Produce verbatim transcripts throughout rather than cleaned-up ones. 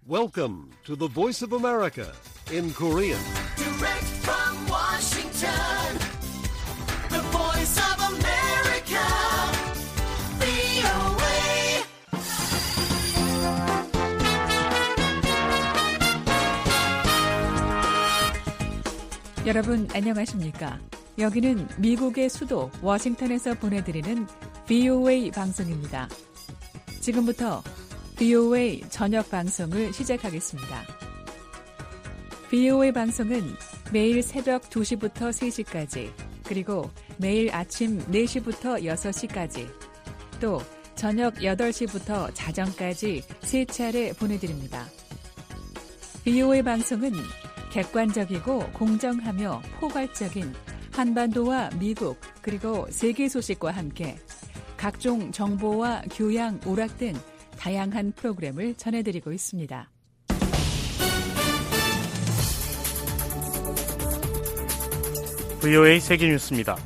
Welcome to the Voice of America in Korean. Direct from Washington, the Voice of America, 브이오에이. 여러분 안녕하십니까? 여기는 미국의 수도 워싱턴에서 보내드리는 브이오에이 방송입니다. 지금부터 브이오에이 저녁 방송을 시작하겠습니다. 브이오에이 방송은 매일 새벽 두 시부터 세 시까지, 그리고 매일 아침 네 시부터 여섯 시까지, 또 저녁 여덟 시부터 자정까지 세 차례 보내드립니다. 브이오에이 방송은 객관적이고 공정하며 포괄적인 한반도와 미국 그리고 세계 소식과 함께 각종 정보와 교양, 오락 등 다양한 프로그램을 전해드리고 있습니다. 브이오에이 세계뉴스입니다.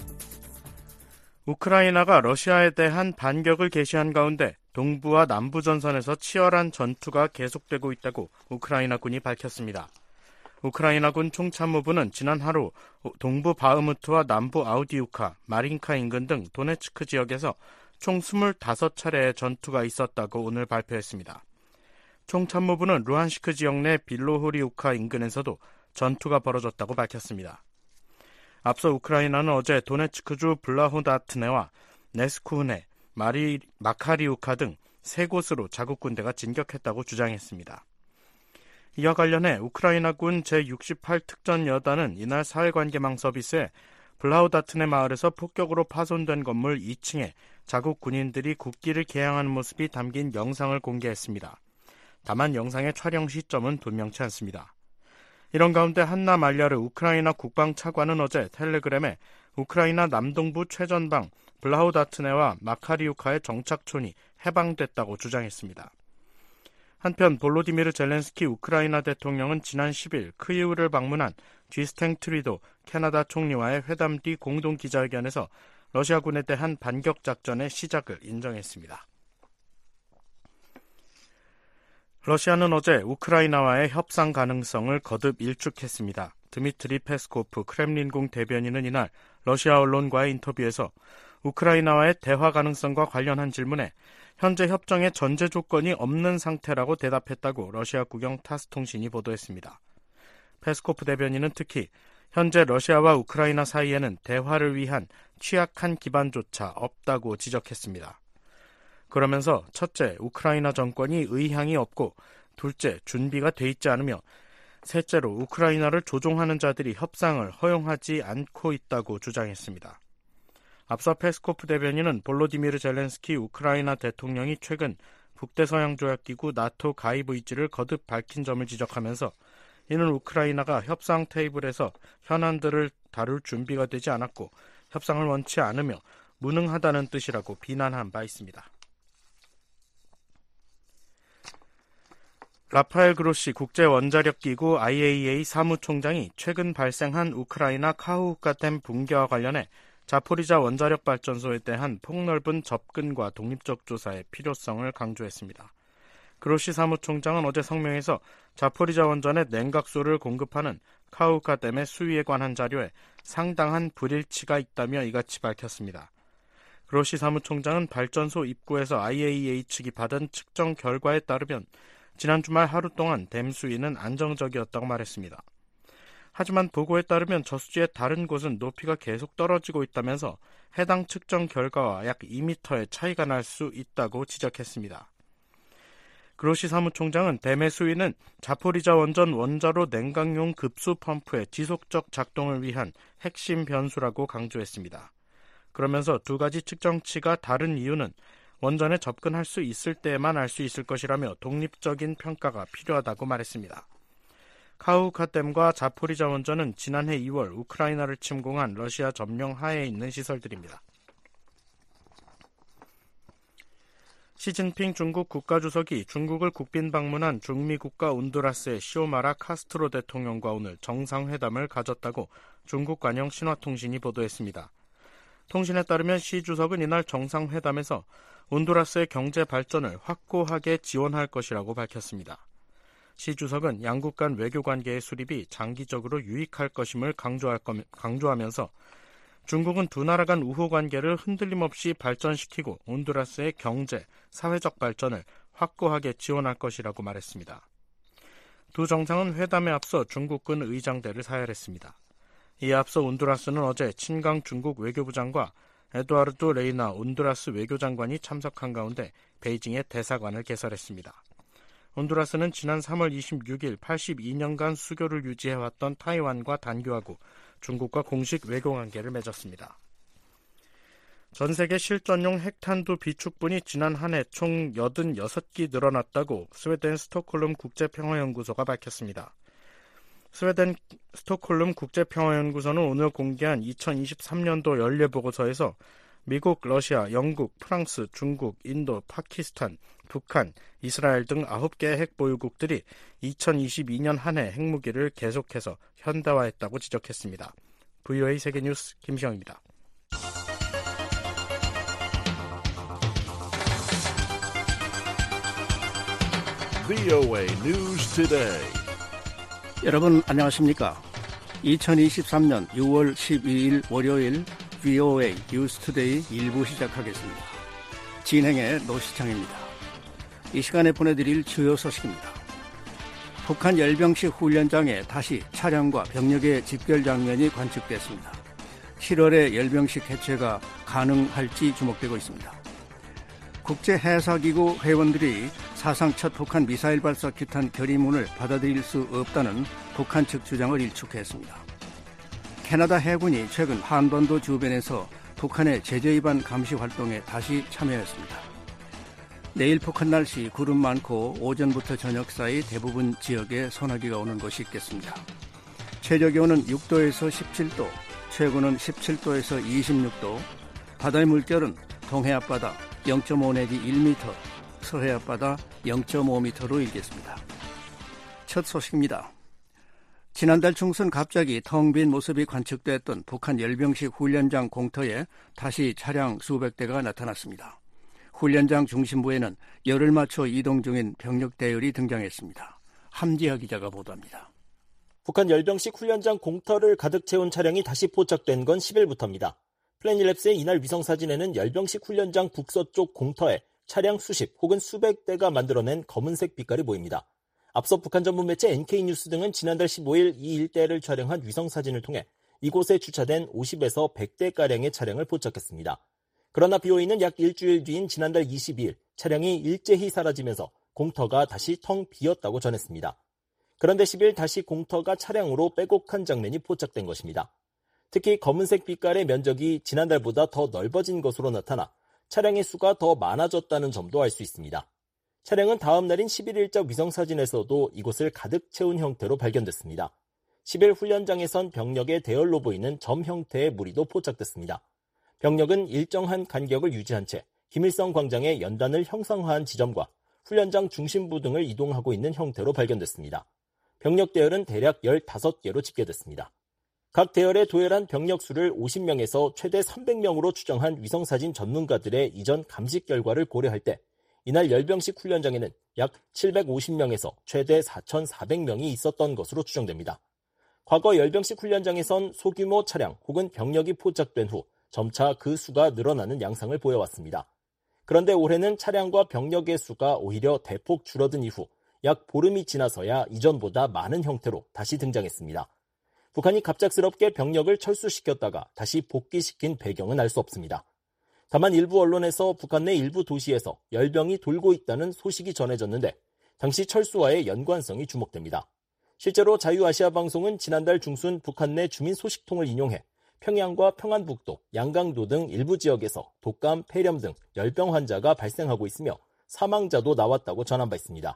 우크라이나가 러시아에 대한 반격을 개시한 가운데 동부와 남부 전선에서 치열한 전투가 계속되고 있다고 우크라이나군이 밝혔습니다. 우크라이나군 총참모부는 지난 하루 동부 바흐무트와 남부 아우디우카, 마린카 인근 등 도네츠크 지역에서 총 스물다섯 차례의 전투가 있었다고 오늘 발표했습니다. 총참모부는 루한시크 지역 내 빌로호리우카 인근에서도 전투가 벌어졌다고 밝혔습니다. 앞서 우크라이나는 어제 도네츠크주 블라호다트네와 네스쿠흐네, 마리, 마카리우카 등 세 곳으로 자국 군대가 진격했다고 주장했습니다. 이와 관련해 우크라이나군 제육십팔 특전 여단은 이날 사회관계망 서비스에 블라호다트네 마을에서 폭격으로 파손된 건물 이 층에 자국 군인들이 국기를 개양하는 모습이 담긴 영상을 공개했습니다. 다만 영상의 촬영 시점은 분명치 않습니다. 이런 가운데 한나 말야르 우크라이나 국방차관은 어제 텔레그램에 우크라이나 남동부 최전방 블라호다트네와 마카리우카의 정착촌이 해방됐다고 주장했습니다. 한편 볼로디미르 젤렌스키 우크라이나 대통령은 지난 십 일 크이우를 방문한 쥐스탱 트리도 캐나다 총리와의 회담 뒤 공동 기자회견에서 러시아군에 대한 반격 작전의 시작을 인정했습니다. 러시아는 어제 우크라이나와의 협상 가능성을 거듭 일축했습니다. 드미트리 페스코프 크렘린궁 대변인은 이날 러시아 언론과의 인터뷰에서 우크라이나와의 대화 가능성과 관련한 질문에 현재 협정에 전제 조건이 없는 상태라고 대답했다고 러시아 국영 타스 통신이 보도했습니다. 페스코프 대변인은 특히 현재 러시아와 우크라이나 사이에는 대화를 위한 취약한 기반조차 없다고 지적했습니다. 그러면서 첫째, 우크라이나 정권이 의향이 없고, 둘째, 준비가 돼 있지 않으며, 셋째로 우크라이나를 조종하는 자들이 협상을 허용하지 않고 있다고 주장했습니다. 앞서 페스코프 대변인은 볼로디미르 젤렌스키 우크라이나 대통령이 최근 북대서양조약기구 나토 가입 의지를 거듭 밝힌 점을 지적하면서 이는 우크라이나가 협상 테이블에서 현안들을 다룰 준비가 되지 않았고 협상을 원치 않으며 무능하다는 뜻이라고 비난한 바 있습니다. 라파엘 그로시 국제원자력기구 아이에이이에이 사무총장이 최근 발생한 우크라이나 카후우카댐 붕괴와 관련해 자포리자 원자력발전소에 대한 폭넓은 접근과 독립적 조사의 필요성을 강조했습니다. 그로시 사무총장은 어제 성명에서 자포리자 원전에 냉각수를 공급하는 카후우카댐의 수위에 관한 자료에 상당한 불일치가 있다며 이같이 밝혔습니다. 그로시 사무총장은 발전소 입구에서 아이에이이에이 측이 받은 측정 결과에 따르면 지난 주말 하루 동안 댐 수위는 안정적이었다고 말했습니다. 하지만 보고에 따르면 저수지의 다른 곳은 높이가 계속 떨어지고 있다면서 해당 측정 결과와 약 이 미터의 차이가 날 수 있다고 지적했습니다. 그로시 사무총장은 댐의 수위는 자포리자 원전 원자로 냉각용 급수 펌프의 지속적 작동을 위한 핵심 변수라고 강조했습니다. 그러면서 두 가지 측정치가 다른 이유는 원전에 접근할 수 있을 때에만 알 수 있을 것이라며 독립적인 평가가 필요하다고 말했습니다. 카후우카댐과 자포리자 원전은 지난해 이월 우크라이나를 침공한 러시아 점령 하에 있는 시설들입니다. 시진핑 중국 국가주석이 중국을 국빈 방문한 중미 국가 온두라스의 시오마라 카스트로 대통령과 오늘 정상회담을 가졌다고 중국 관영 신화통신이 보도했습니다. 통신에 따르면 시 주석은 이날 정상회담에서 온두라스의 경제 발전을 확고하게 지원할 것이라고 밝혔습니다. 시 주석은 양국 간 외교관계의 수립이 장기적으로 유익할 것임을 강조할 거, 강조하면서 중국은 두 나라 간 우호관계를 흔들림 없이 발전시키고 온두라스의 경제, 사회적 발전을 확고하게 지원할 것이라고 말했습니다. 두 정상은 회담에 앞서 중국군 의장대를 사열했습니다. 이에 앞서 온두라스는 어제 친강 중국 외교부장과 에두아르드 레이나 온두라스 외교장관이 참석한 가운데 베이징의 대사관을 개설했습니다. 온두라스는 지난 삼월 이십육일 팔십이 년간 수교를 유지해왔던 타이완과 단교하고 중국과 공식 외교관계를 맺었습니다. 전 세계 실전용 핵탄두 비축분이 지난 한 해 총 팔십육 기 늘어났다고 스웨덴 스톡홀름 국제평화연구소가 밝혔습니다. 스웨덴 스톡홀름 국제평화연구소는 오늘 공개한 이천이십삼 년도 연례보고서에서 미국, 러시아, 영국, 프랑스, 중국, 인도, 파키스탄, 북한, 이스라엘 등 아홉 개의 핵보유국들이 이천이십이 년 한 해 핵무기를 계속해서 현대화했다고 지적했습니다. 브이오에이 세계뉴스 김시영입니다. 브이오에이 News Today. 여러분 안녕하십니까? 이천이십삼 년 유월 십이일 월요일 브이오에이 뉴스 투데이 일 부 시작하겠습니다. 진행의 노시창입니다. 이 시간에 보내드릴 주요 소식입니다. 북한 열병식 훈련장에 다시 차량과 병력의 집결 장면이 관측됐습니다. 칠월에 열병식 개최가 가능할지 주목되고 있습니다. 국제해사기구 회원들이 사상 첫 북한 미사일 발사 규탄 결의문을 받아들일 수 없다는 북한 측 주장을 일축했습니다. 캐나다 해군이 최근 한반도 주변에서 북한의 제재 위반 감시 활동에 다시 참여했습니다. 내일 북한 날씨 구름 많고 오전부터 저녁 사이 대부분 지역에 소나기가 오는 곳이 있겠습니다. 최저 기온은 육 도에서 십칠 도, 최고는 십칠 도에서 이십육 도, 바다의 물결은 동해 앞바다 영 점 오 내지 일 미터, 서해 앞바다 영 점 오 미터로 일겠습니다. 첫 소식입니다. 지난달 중순 갑자기 텅 빈 모습이 관측됐던 북한 열병식 훈련장 공터에 다시 차량 수백 대가 나타났습니다. 훈련장 중심부에는 열을 맞춰 이동 중인 병력 대열이 등장했습니다. 함지하 기자가 보도합니다. 북한 열병식 훈련장 공터를 가득 채운 차량이 다시 포착된 건 십 일부터입니다. 플래닛랩스의 이날 위성사진에는 열병식 훈련장 북서쪽 공터에 차량 수십 혹은 수백 대가 만들어낸 검은색 빛깔이 보입니다. 앞서 북한 전문 매체 엔케이뉴스 등은 지난달 십오일 이 일대를 촬영한 위성사진을 통해 이곳에 주차된 오십에서 백 대가량의 차량을 포착했습니다. 그러나 비오이는 약 일주일 뒤인 지난달 이십이일 차량이 일제히 사라지면서 공터가 다시 텅 비었다고 전했습니다. 그런데 십 일 다시 공터가 차량으로 빼곡한 장면이 포착된 것입니다. 특히 검은색 빛깔의 면적이 지난달보다 더 넓어진 것으로 나타나 차량의 수가 더 많아졌다는 점도 알 수 있습니다. 차량은 다음 날인 십일일자 위성사진에서도 이곳을 가득 채운 형태로 발견됐습니다. 십 일 훈련장에선 병력의 대열로 보이는 점 형태의 무리도 포착됐습니다. 병력은 일정한 간격을 유지한 채 김일성 광장의 연단을 형상화한 지점과 훈련장 중심부 등을 이동하고 있는 형태로 발견됐습니다. 병력 대열은 대략 열다섯 개로 집계됐습니다. 각 대열에 도열한 병력 수를 오십 명에서 최대 삼백 명으로 추정한 위성사진 전문가들의 이전 감식 결과를 고려할 때 이날 열병식 훈련장에는 약 칠백오십 명에서 최대 사천사백 명이 있었던 것으로 추정됩니다. 과거 열병식 훈련장에선 소규모 차량 혹은 병력이 포착된 후 점차 그 수가 늘어나는 양상을 보여왔습니다. 그런데 올해는 차량과 병력의 수가 오히려 대폭 줄어든 이후 약 보름이 지나서야 이전보다 많은 형태로 다시 등장했습니다. 북한이 갑작스럽게 병력을 철수시켰다가 다시 복귀시킨 배경은 알 수 없습니다. 다만 일부 언론에서 북한 내 일부 도시에서 열병이 돌고 있다는 소식이 전해졌는데 당시 철수와의 연관성이 주목됩니다. 실제로 자유아시아방송은 지난달 중순 북한 내 주민 소식통을 인용해 평양과 평안북도, 양강도 등 일부 지역에서 독감, 폐렴 등 열병 환자가 발생하고 있으며 사망자도 나왔다고 전한 바 있습니다.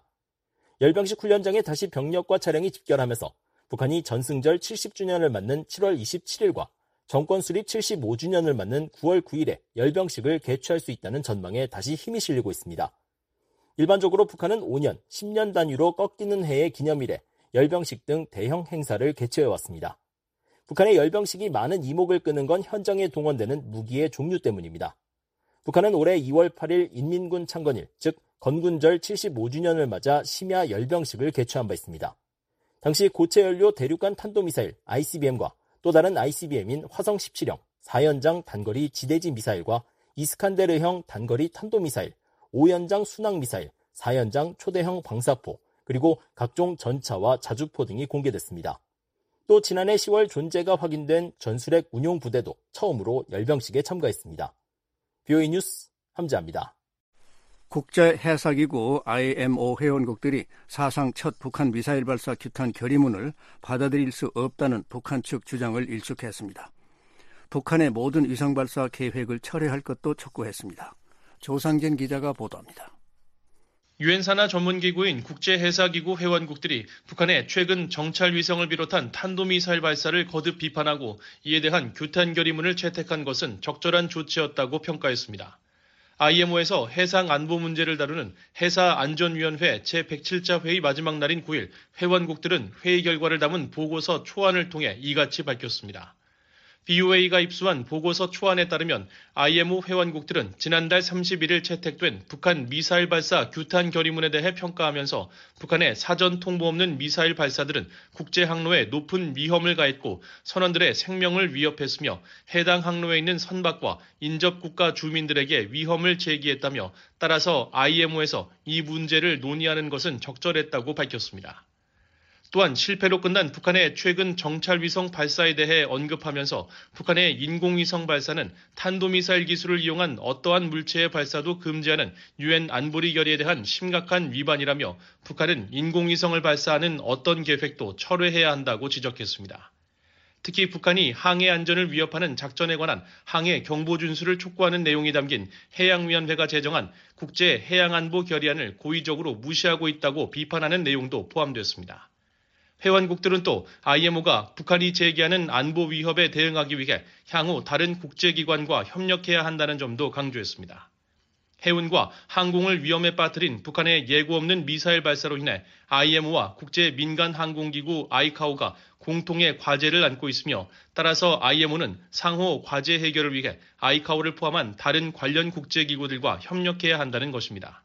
열병식 훈련장에 다시 병력과 차량이 집결하면서 북한이 전승절 칠십 주년을 맞는 칠월 이십칠일과 정권 수립 칠십오 주년을 맞는 구월 구일에 열병식을 개최할 수 있다는 전망에 다시 힘이 실리고 있습니다. 일반적으로 북한은 오 년, 십 년 단위로 꺾이는 해의 기념일에 열병식 등 대형 행사를 개최해왔습니다. 북한의 열병식이 많은 이목을 끄는 건 현장에 동원되는 무기의 종류 때문입니다. 북한은 올해 이월 팔일 인민군 창건일, 즉 건군절 칠십오 주년을 맞아 심야 열병식을 개최한 바 있습니다. 당시 고체 연료 대륙간 탄도미사일 아이씨비엠과 또 다른 아이씨비엠인 화성 십칠형, 사연장 단거리 지대지 미사일과 이스칸데르형 단거리 탄도미사일, 오연장 순항미사일, 사연장 초대형 방사포, 그리고 각종 전차와 자주포 등이 공개됐습니다. 또 지난해 시월 존재가 확인된 전술핵 운용부대도 처음으로 열병식에 참가했습니다. 비오이 뉴스 함지아입니다. 국제해사기구 아이엠오 회원국들이 사상 첫 북한 미사일 발사 규탄 결의문을 받아들일 수 없다는 북한 측 주장을 일축했습니다. 북한의 모든 위성발사 계획을 철회할 것도 촉구했습니다. 조상진 기자가 보도합니다. 유엔 산하 전문기구인 국제해사기구 회원국들이 북한의 최근 정찰위성을 비롯한 탄도미사일 발사를 거듭 비판하고 이에 대한 규탄 결의문을 채택한 것은 적절한 조치였다고 평가했습니다. 아이엠오에서 해상 안보 문제를 다루는 해사안전위원회 제백칠 차 회의 마지막 날인 구일 회원국들은 회의 결과를 담은 보고서 초안을 통해 이같이 밝혔습니다. 비오에이가 입수한 보고서 초안에 따르면 아이엠오 회원국들은 지난달 삼십일일 채택된 북한 미사일 발사 규탄 결의문에 대해 평가하면서 북한의 사전 통보 없는 미사일 발사들은 국제 항로에 높은 위험을 가했고 선원들의 생명을 위협했으며 해당 항로에 있는 선박과 인접 국가 주민들에게 위험을 제기했다며 따라서 아이엠오에서 이 문제를 논의하는 것은 적절했다고 밝혔습니다. 또한 실패로 끝난 북한의 최근 정찰위성 발사에 대해 언급하면서 북한의 인공위성 발사는 탄도미사일 기술을 이용한 어떠한 물체의 발사도 금지하는 유엔 안보리 결의에 대한 심각한 위반이라며 북한은 인공위성을 발사하는 어떤 계획도 철회해야 한다고 지적했습니다. 특히 북한이 항해 안전을 위협하는 작전에 관한 항해 경보 준수를 촉구하는 내용이 담긴 해양위원회가 제정한 국제해양안보 결의안을 고의적으로 무시하고 있다고 비판하는 내용도 포함됐습니다. 회원국들은 또 아이엠오가 북한이 제기하는 안보 위협에 대응하기 위해 향후 다른 국제기관과 협력해야 한다는 점도 강조했습니다. 해운과 항공을 위험에 빠뜨린 북한의 예고 없는 미사일 발사로 인해 아이엠오와 국제민간항공기구 아이카오가 공통의 과제를 안고 있으며 따라서 아이엠오는 상호 과제 해결을 위해 아이카오를 포함한 다른 관련 국제기구들과 협력해야 한다는 것입니다.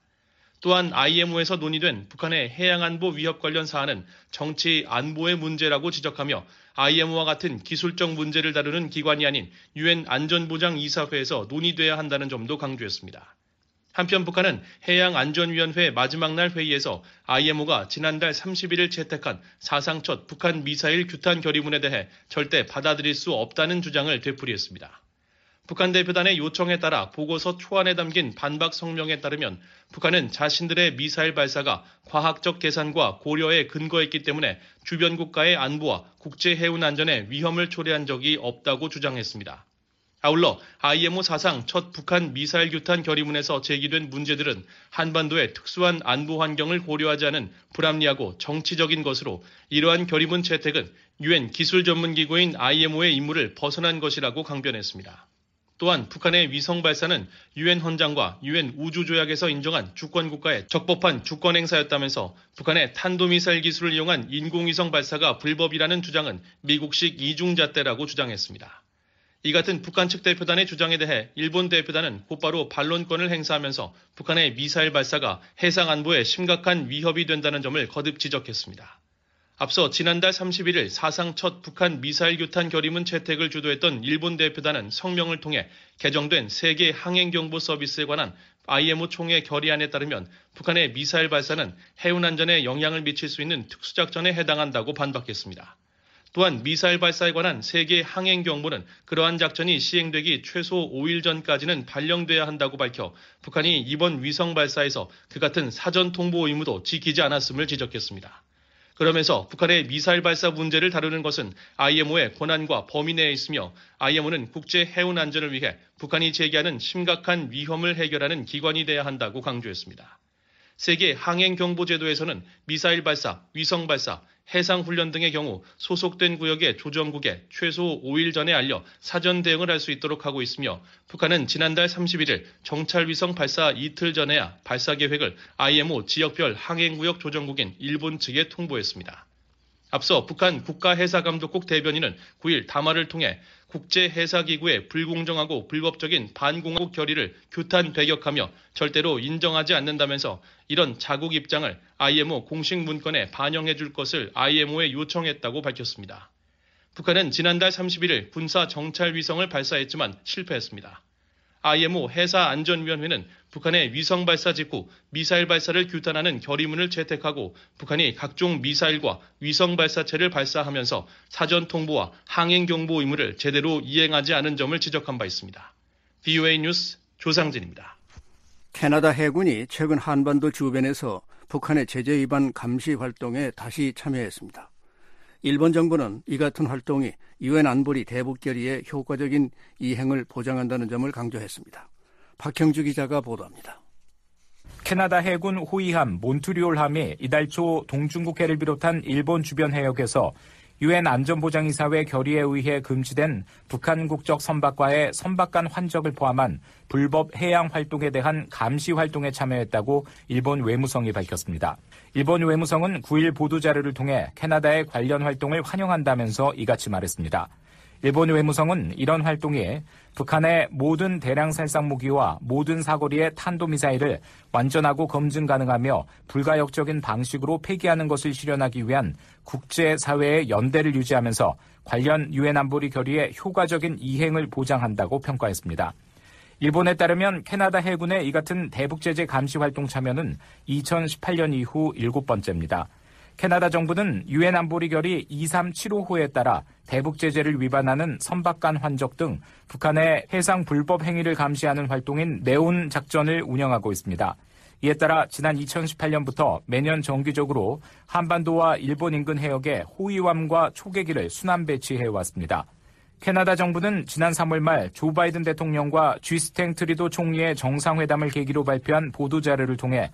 또한 아이엠오에서 논의된 북한의 해양안보 위협 관련 사안은 정치 안보의 문제라고 지적하며 아이엠오와 같은 기술적 문제를 다루는 기관이 아닌 유엔 안전보장이사회에서 논의돼야 한다는 점도 강조했습니다. 한편 북한은 해양안전위원회 마지막 날 회의에서 아이엠오가 지난달 삼십일일 채택한 사상 첫 북한 미사일 규탄 결의문에 대해 절대 받아들일 수 없다는 주장을 되풀이했습니다. 북한 대표단의 요청에 따라 보고서 초안에 담긴 반박 성명에 따르면 북한은 자신들의 미사일 발사가 과학적 계산과 고려에 근거했기 때문에 주변 국가의 안보와 국제 해운 안전에 위험을 초래한 적이 없다고 주장했습니다. 아울러 아이엠오 사상 첫 북한 미사일 규탄 결의문에서 제기된 문제들은 한반도의 특수한 안보 환경을 고려하지 않은 불합리하고 정치적인 것으로 이러한 결의문 채택은 유엔 기술 전문기구인 아이엠오의 임무를 벗어난 것이라고 강변했습니다. 또한 북한의 위성 발사는 유엔 헌장과 유엔 우주조약에서 인정한 주권국가의 적법한 주권 행사였다면서 북한의 탄도미사일 기술을 이용한 인공위성 발사가 불법이라는 주장은 미국식 이중잣대라고 주장했습니다. 이 같은 북한 측 대표단의 주장에 대해 일본 대표단은 곧바로 반론권을 행사하면서 북한의 미사일 발사가 해상 안보에 심각한 위협이 된다는 점을 거듭 지적했습니다. 앞서 지난달 삼십일일 사상 첫 북한 미사일 규탄 결의문 채택을 주도했던 일본 대표단은 성명을 통해 개정된 세계 항행경보 서비스에 관한 아이엠오 총회 결의안에 따르면 북한의 미사일 발사는 해운 안전에 영향을 미칠 수 있는 특수작전에 해당한다고 반박했습니다. 또한 미사일 발사에 관한 세계 항행경보는 그러한 작전이 시행되기 최소 오일 전까지는 발령돼야 한다고 밝혀 북한이 이번 위성 발사에서 그 같은 사전 통보 의무도 지키지 않았음을 지적했습니다. 그러면서 북한의 미사일 발사 문제를 다루는 것은 아이엠오의 권한과 범위 내에 있으며 아이엠오는 국제 해운 안전을 위해 북한이 제기하는 심각한 위험을 해결하는 기관이 돼야 한다고 강조했습니다. 세계 항행경보제도에서는 미사일 발사, 위성 발사, 해상훈련 등의 경우 소속된 구역의 조정국에 최소 오일 전에 알려 사전 대응을 할 수 있도록 하고 있으며 북한은 지난달 삼십일일 정찰위성 발사 이틀 전에야 발사 계획을 아이엠오 지역별 항행구역 조정국인 일본 측에 통보했습니다. 앞서 북한 국가해사감독국 대변인은 구일 담화를 통해 국제해사기구의 불공정하고 불법적인 반공화국 결의를 규탄 배격하며 절대로 인정하지 않는다면서 이런 자국 입장을 아이엠오 공식 문건에 반영해 줄 것을 아이엠오에 요청했다고 밝혔습니다. 북한은 지난달 삼십일일 군사 정찰 위성을 발사했지만 실패했습니다. 아이엠오 해사안전위원회는 북한의 위성 발사 직후 미사일 발사를 규탄하는 결의문을 채택하고 북한이 각종 미사일과 위성 발사체를 발사하면서 사전 통보와 항행 경보 의무를 제대로 이행하지 않은 점을 지적한 바 있습니다. 브이오에이 뉴스 조상진입니다. 캐나다 해군이 최근 한반도 주변에서 북한의 제재 위반 감시 활동에 다시 참여했습니다. 일본 정부는 이 같은 활동이 유엔 안보리 대북 결의의 효과적인 이행을 보장한다는 점을 강조했습니다. 박형주 기자가 보도합니다. 캐나다 해군 호위함 몬트리올함이 이달 초 동중국해를 비롯한 일본 주변 해역에서 유엔 안전보장이사회 결의에 의해 금지된 북한 국적 선박과의 선박 간 환적을 포함한 불법 해양 활동에 대한 감시 활동에 참여했다고 일본 외무성이 밝혔습니다. 일본 외무성은 구일 보도자료를 통해 캐나다의 관련 활동을 환영한다면서 이같이 말했습니다. 일본 외무성은 이런 활동이 북한의 모든 대량 살상 무기와 모든 사거리의 탄도미사일을 완전하고 검증 가능하며 불가역적인 방식으로 폐기하는 것을 실현하기 위한 국제사회의 연대를 유지하면서 관련 유엔 안보리 결의의 효과적인 이행을 보장한다고 평가했습니다. 일본에 따르면 캐나다 해군의 이 같은 대북제재 감시 활동 참여는 이천십팔년 이후 일곱 번째입니다. 캐나다 정부는 유엔 안보리 결의 이삼칠오호에 따라 대북 제재를 위반하는 선박 간 환적 등 북한의 해상 불법 행위를 감시하는 활동인 네온 작전을 운영하고 있습니다. 이에 따라 지난 이천십팔년부터 매년 정기적으로 한반도와 일본 인근 해역에 호위함과 초계기를 순환 배치해왔습니다. 캐나다 정부는 지난 삼월 말 조 바이든 대통령과 쥐스탱 트리도 총리의 정상회담을 계기로 발표한 보도자료를 통해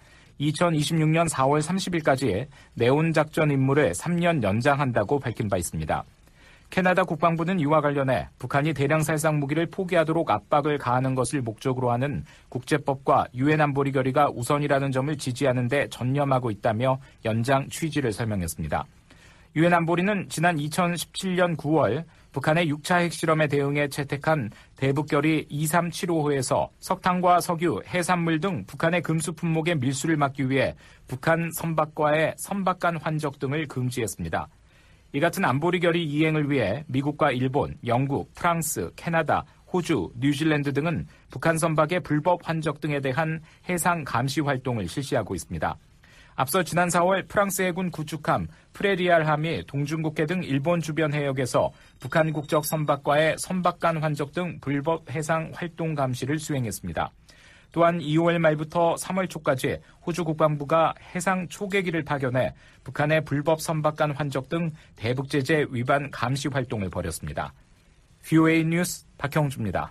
이천이십육년 사월 삼십일까지 네온 작전 임무를 삼 년 연장한다고 밝힌 바 있습니다. 캐나다 국방부는 이와 관련해 북한이 대량 살상 무기를 포기하도록 압박을 가하는 것을 목적으로 하는 국제법과 유엔 안보리 결의가 우선이라는 점을 지지하는 데 전념하고 있다며 연장 취지를 설명했습니다. 유엔 안보리는 지난 이천십칠년 구월 북한의 육 차 핵실험에 대응해 채택한 대북결의 이삼칠오호에서 석탄과 석유, 해산물 등 북한의 금수 품목의 밀수를 막기 위해 북한 선박과의 선박 간 환적 등을 금지했습니다. 이 같은 안보리 결의 이행을 위해 미국과 일본, 영국, 프랑스, 캐나다, 호주, 뉴질랜드 등은 북한 선박의 불법 환적 등에 대한 해상 감시 활동을 실시하고 있습니다. 앞서 지난 사월 프랑스 해군 구축함 프레리알함이 동중국해 등 일본 주변 해역에서 북한 국적 선박과의 선박 간 환적 등 불법 해상 활동 감시를 수행했습니다. 또한 이월 말부터 삼월 초까지 호주 국방부가 해상 초계기를 파견해 북한의 불법 선박 간 환적 등 대북 제재 위반 감시 활동을 벌였습니다. 브이오에이 뉴스 박형주입니다.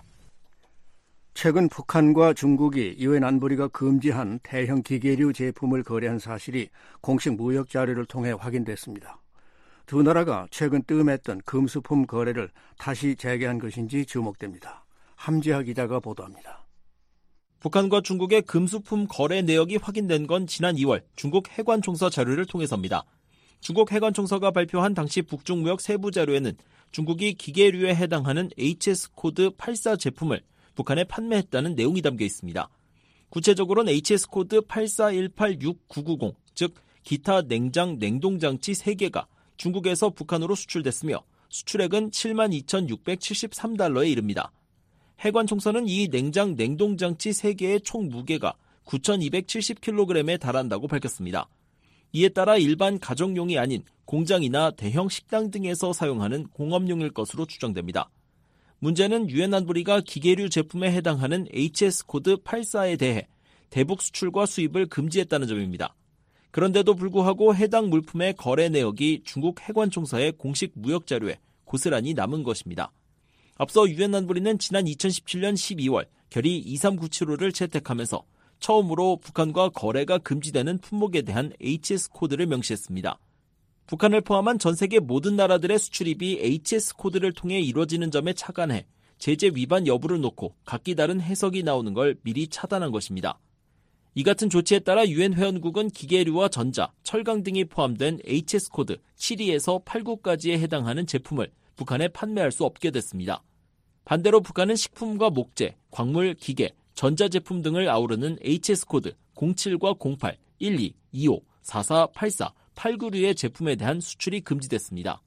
최근 북한과 중국이 유엔 안보리가 금지한 대형 기계류 제품을 거래한 사실이 공식 무역 자료를 통해 확인됐습니다. 두 나라가 최근 뜸했던 금수품 거래를 다시 재개한 것인지 주목됩니다. 함지하 기자가 보도합니다. 북한과 중국의 금수품 거래 내역이 확인된 건 지난 이월 중국 해관총서 자료를 통해서입니다. 중국 해관총서가 발표한 당시 북중무역 세부 자료에는 중국이 기계류에 해당하는 에이치에스 코드 팔십사 제품을 북한에 판매했다는 내용이 담겨 있습니다. 구체적으로는 에이치에스 코드 팔사일팔육구구공, 즉 기타 냉장 냉동장치 세 개가 중국에서 북한으로 수출됐으며 수출액은 칠만 이천육백칠십삼 달러에 이릅니다. 해관총서는 이 냉장 냉동장치 세 개의 총 무게가 구천이백칠십 킬로그램에 달한다고 밝혔습니다. 이에 따라 일반 가정용이 아닌 공장이나 대형 식당 등에서 사용하는 공업용일 것으로 추정됩니다. 문제는 유엔 안보리가 기계류 제품에 해당하는 에이치에스 코드 팔십사에 대해 대북 수출과 수입을 금지했다는 점입니다. 그런데도 불구하고 해당 물품의 거래 내역이 중국 해관총서의 공식 무역 자료에 고스란히 남은 것입니다. 앞서 유엔 안보리는 지난 이천십칠년 십이월 결의 이삼구칠호를 채택하면서 처음으로 북한과 거래가 금지되는 품목에 대한 에이치에스 코드를 명시했습니다. 북한을 포함한 전 세계 모든 나라들의 수출입이 에이치에스 코드를 통해 이루어지는 점에 착안해 제재 위반 여부를 놓고 각기 다른 해석이 나오는 걸 미리 차단한 것입니다. 이 같은 조치에 따라 유엔 회원국은 기계류와 전자, 철강 등이 포함된 에이치에스 코드 칠 위에서 팔 구까지에 해당하는 제품을 북한에 판매할 수 없게 됐습니다. 반대로 북한은 식품과 목재, 광물, 기계, 전자제품 등을 아우르는 에이치에스 코드 공칠과 공팔, 일이, 이오, 사사, 팔사, 팔구류의 제품에 대한 수출이 금지됐습니다.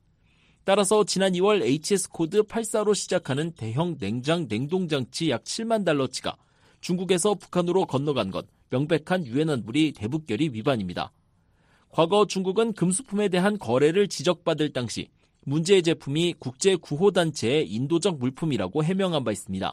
따라서 지난 이월 에이치에스 코드 팔십사로 시작하는 대형 냉장 냉동장치 약 칠만 달러치가 중국에서 북한으로 건너간 건 명백한 유엔 안보리 대북결의 위반입니다. 과거 중국은 금수품에 대한 거래를 지적받을 당시 문제의 제품이 국제구호단체의 인도적 물품이라고 해명한 바 있습니다.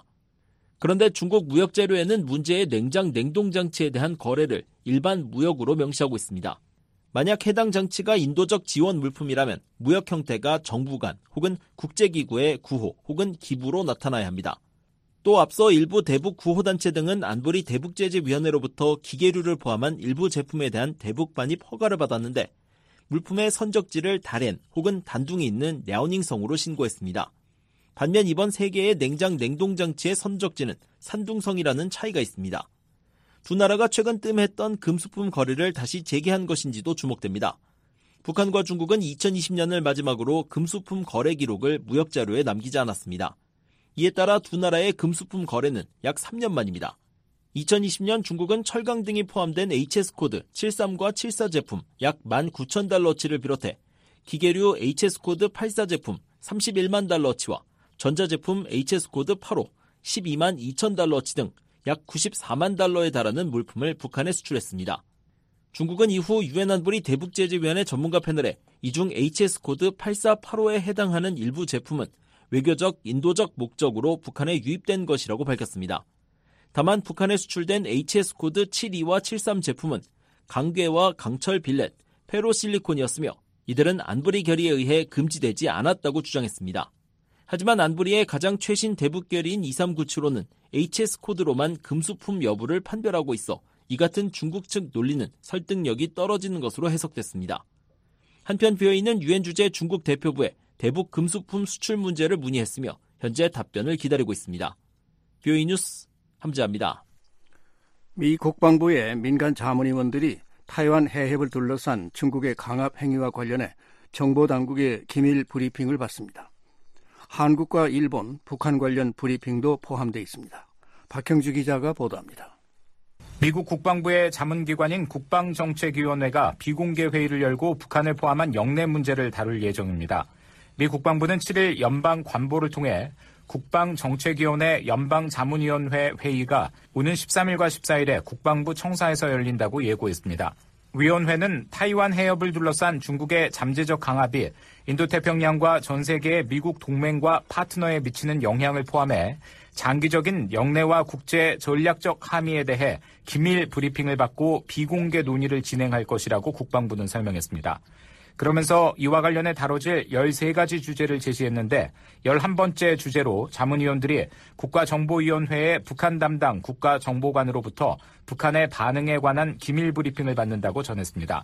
그런데 중국 무역자료에는 문제의 냉장 냉동장치에 대한 거래를 일반 무역으로 명시하고 있습니다. 만약 해당 장치가 인도적 지원 물품이라면 무역 형태가 정부 간 혹은 국제기구의 구호 혹은 기부로 나타나야 합니다. 또 앞서 일부 대북 구호단체 등은 안보리 대북제재위원회로부터 기계류를 포함한 일부 제품에 대한 대북 반입 허가를 받았는데 물품의 선적지를 다롄 혹은 단둥이 있는 랴오닝성으로 신고했습니다. 반면 이번 세 개의 냉장 냉동장치의 선적지는 산둥성이라는 차이가 있습니다. 두 나라가 최근 뜸했던 금수품 거래를 다시 재개한 것인지도 주목됩니다. 북한과 중국은 이천이십 년을 마지막으로 금수품 거래 기록을 무역자료에 남기지 않았습니다. 이에 따라 두 나라의 금수품 거래는 약 삼 년 만입니다. 이천이십 년 중국은 철강 등이 포함된 에이치에스 코드 칠십삼과 칠십사 제품 약 만 구천 달러치를 비롯해 기계류 에이치에스 코드 팔십사 제품 삼십일만 달러치와 전자제품 에이치에스 코드 팔십오 십이만 이천 달러치 등 약 구십사만 달러에 달하는 물품을 북한에 수출했습니다. 중국은 이후 유엔 안보리 대북제재위원회 전문가 패널에 이중 에이치에스 코드 팔십사, 팔십오에 해당하는 일부 제품은 외교적, 인도적 목적으로 북한에 유입된 것이라고 밝혔습니다. 다만 북한에 수출된 에이치에스 코드 칠십이와 칠십삼 제품은 강괴와 강철 빌렛, 페로실리콘이었으며 이들은 안보리 결의에 의해 금지되지 않았다고 주장했습니다. 하지만 안보리의 가장 최신 대북 결의인 이삼구칠호는 에이치에스 코드로만 금수품 여부를 판별하고 있어 이 같은 중국 측 논리는 설득력이 떨어지는 것으로 해석됐습니다. 한편 뷰에이는 유엔 주재 중국 대표부에 대북 금수품 수출 문제를 문의했으며 현재 답변을 기다리고 있습니다. 뷰에이 뉴스 함재합니다. 미 국방부의 민간 자문위원들이 타이완 해협을 둘러싼 중국의 강압 행위와 관련해 정보당국의 기밀 브리핑을 받습니다. 한국과 일본, 북한 관련 브리핑도 포함되어 있습니다. 박형주 기자가 보도합니다. 미국 국방부의 자문기관인 국방정책위원회가 비공개 회의를 열고 북한을 포함한 영내 문제를 다룰 예정입니다. 미 국방부는 칠일 연방관보를 통해 국방정책위원회 연방자문위원회 회의가 오는 십삼일과 십사일에 국방부 청사에서 열린다고 예고했습니다. 위원회는 타이완 해협을 둘러싼 중국의 잠재적 강압이 인도태평양과 전 세계의 미국 동맹과 파트너에 미치는 영향을 포함해 장기적인 영내와 국제 전략적 함의에 대해 기밀 브리핑을 받고 비공개 논의를 진행할 것이라고 국방부는 설명했습니다. 그러면서 이와 관련해 다뤄질 열세 가지 주제를 제시했는데 열한 번째 주제로 자문위원들이 국가정보위원회의 북한 담당 국가정보관으로부터 북한의 반응에 관한 기밀 브리핑을 받는다고 전했습니다.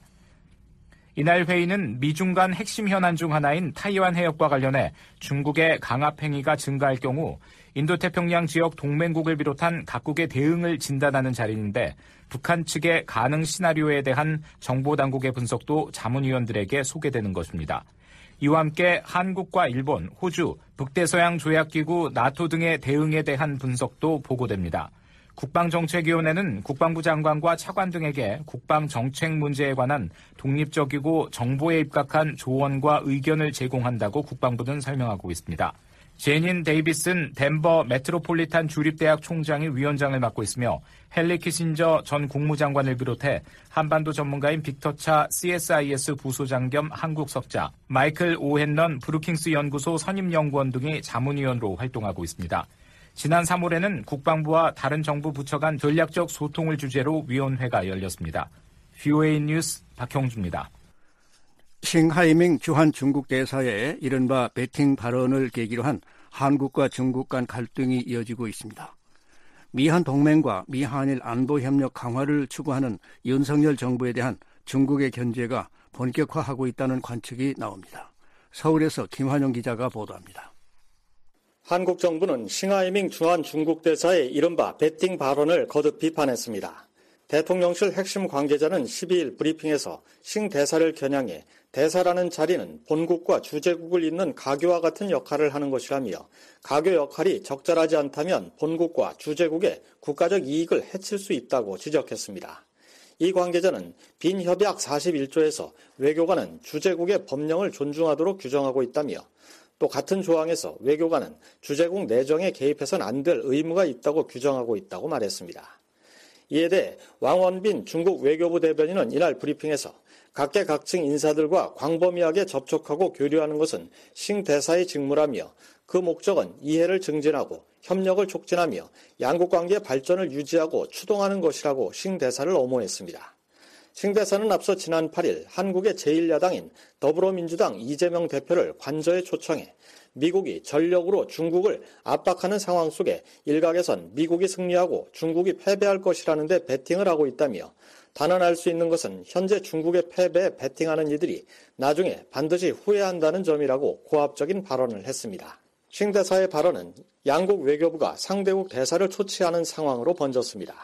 이날 회의는 미중 간 핵심 현안 중 하나인 타이완 해협과 관련해 중국의 강압 행위가 증가할 경우 인도태평양 지역 동맹국을 비롯한 각국의 대응을 진단하는 자리인데 북한 측의 가능 시나리오에 대한 정보당국의 분석도 자문위원들에게 소개되는 것입니다. 이와 함께 한국과 일본, 호주, 북대서양 조약기구, 나토 등의 대응에 대한 분석도 보고됩니다. 국방정책위원회는 국방부 장관과 차관 등에게 국방정책 문제에 관한 독립적이고 정보에 입각한 조언과 의견을 제공한다고 국방부는 설명하고 있습니다. 제닌 데이비슨 덴버 메트로폴리탄 주립대학 총장이 위원장을 맡고 있으며 헨리 키신저 전 국무장관을 비롯해 한반도 전문가인 빅터 차 씨에스아이에스 부소장 겸 한국 석자, 마이클 오헨런 브루킹스 연구소 선임연구원 등이 자문위원으로 활동하고 있습니다. 지난 삼월에는 국방부와 다른 정부 부처 간 전략적 소통을 주제로 위원회가 열렸습니다. 뷰에이 뉴스 박형주입니다. 싱하이밍 주한 중국 대사의 이른바 베팅 발언을 계기로 한 한국과 중국 간 갈등이 이어지고 있습니다. 미한 동맹과 미한일 안보협력 강화를 추구하는 윤석열 정부에 대한 중국의 견제가 본격화하고 있다는 관측이 나옵니다. 서울에서 김환영 기자가 보도합니다. 한국 정부는 싱하이밍 주한 중국 대사의 이른바 베팅 발언을 거듭 비판했습니다. 대통령실 핵심 관계자는 십이일 브리핑에서 싱 대사를 겨냥해 대사라는 자리는 본국과 주재국을 잇는 가교와 같은 역할을 하는 것이라며 가교 역할이 적절하지 않다면 본국과 주재국의 국가적 이익을 해칠 수 있다고 지적했습니다. 이 관계자는 빈협약 사십일조에서 외교관은 주재국의 법령을 존중하도록 규정하고 있다며 또 같은 조항에서 외교관은 주재국 내정에 개입해서는 안 될 의무가 있다고 규정하고 있다고 말했습니다. 이에 대해 왕원빈 중국 외교부 대변인은 이날 브리핑에서 각계각층 인사들과 광범위하게 접촉하고 교류하는 것은 싱 대사의 직무라며 그 목적은 이해를 증진하고 협력을 촉진하며 양국 관계의 발전을 유지하고 추동하는 것이라고 싱 대사를 엄호했습니다. 싱 대사는 앞서 지난 팔일 한국의 제일 야당인 더불어민주당 이재명 대표를 관저에 초청해 미국이 전력으로 중국을 압박하는 상황 속에 일각에선 미국이 승리하고 중국이 패배할 것이라는 데 베팅을 하고 있다며 단언할 수 있는 것은 현재 중국의 패배에 베팅하는 이들이 나중에 반드시 후회한다는 점이라고 고압적인 발언을 했습니다. 싱 대사의 발언은 양국 외교부가 상대국 대사를 초치하는 상황으로 번졌습니다.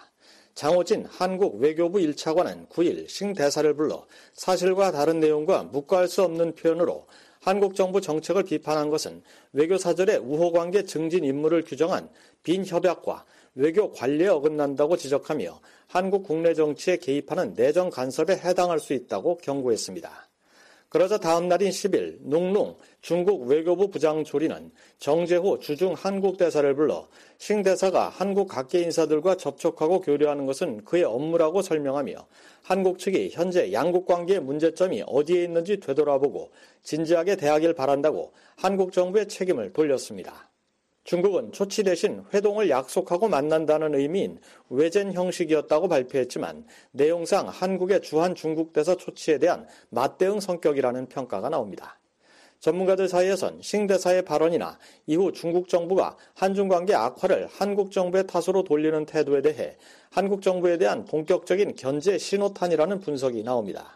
장호진 한국 외교부 일 차관은 구일 싱 대사를 불러 사실과 다른 내용과 묵과할 수 없는 표현으로 한국 정부 정책을 비판한 것은 외교사절의 우호관계 증진 임무를 규정한 빈협약과 외교 관리에 어긋난다고 지적하며 한국 국내 정치에 개입하는 내정 간섭에 해당할 수 있다고 경고했습니다. 그러자 다음 날인 십일 농룽 중국 외교부 부장 조리는 정재호 주중 한국 대사를 불러 싱 대사가 한국 각계 인사들과 접촉하고 교류하는 것은 그의 업무라고 설명하며 한국 측이 현재 양국 관계의 문제점이 어디에 있는지 되돌아보고 진지하게 대하길 바란다고 한국 정부의 책임을 돌렸습니다. 중국은 초치 대신 회동을 약속하고 만난다는 의미인 외젠 형식이었다고 발표했지만 내용상 한국의 주한 중국 대사 초치에 대한 맞대응 성격이라는 평가가 나옵니다. 전문가들 사이에선 싱 대사의 발언이나 이후 중국 정부가 한중 관계 악화를 한국 정부의 탓으로 돌리는 태도에 대해 한국 정부에 대한 본격적인 견제 신호탄이라는 분석이 나옵니다.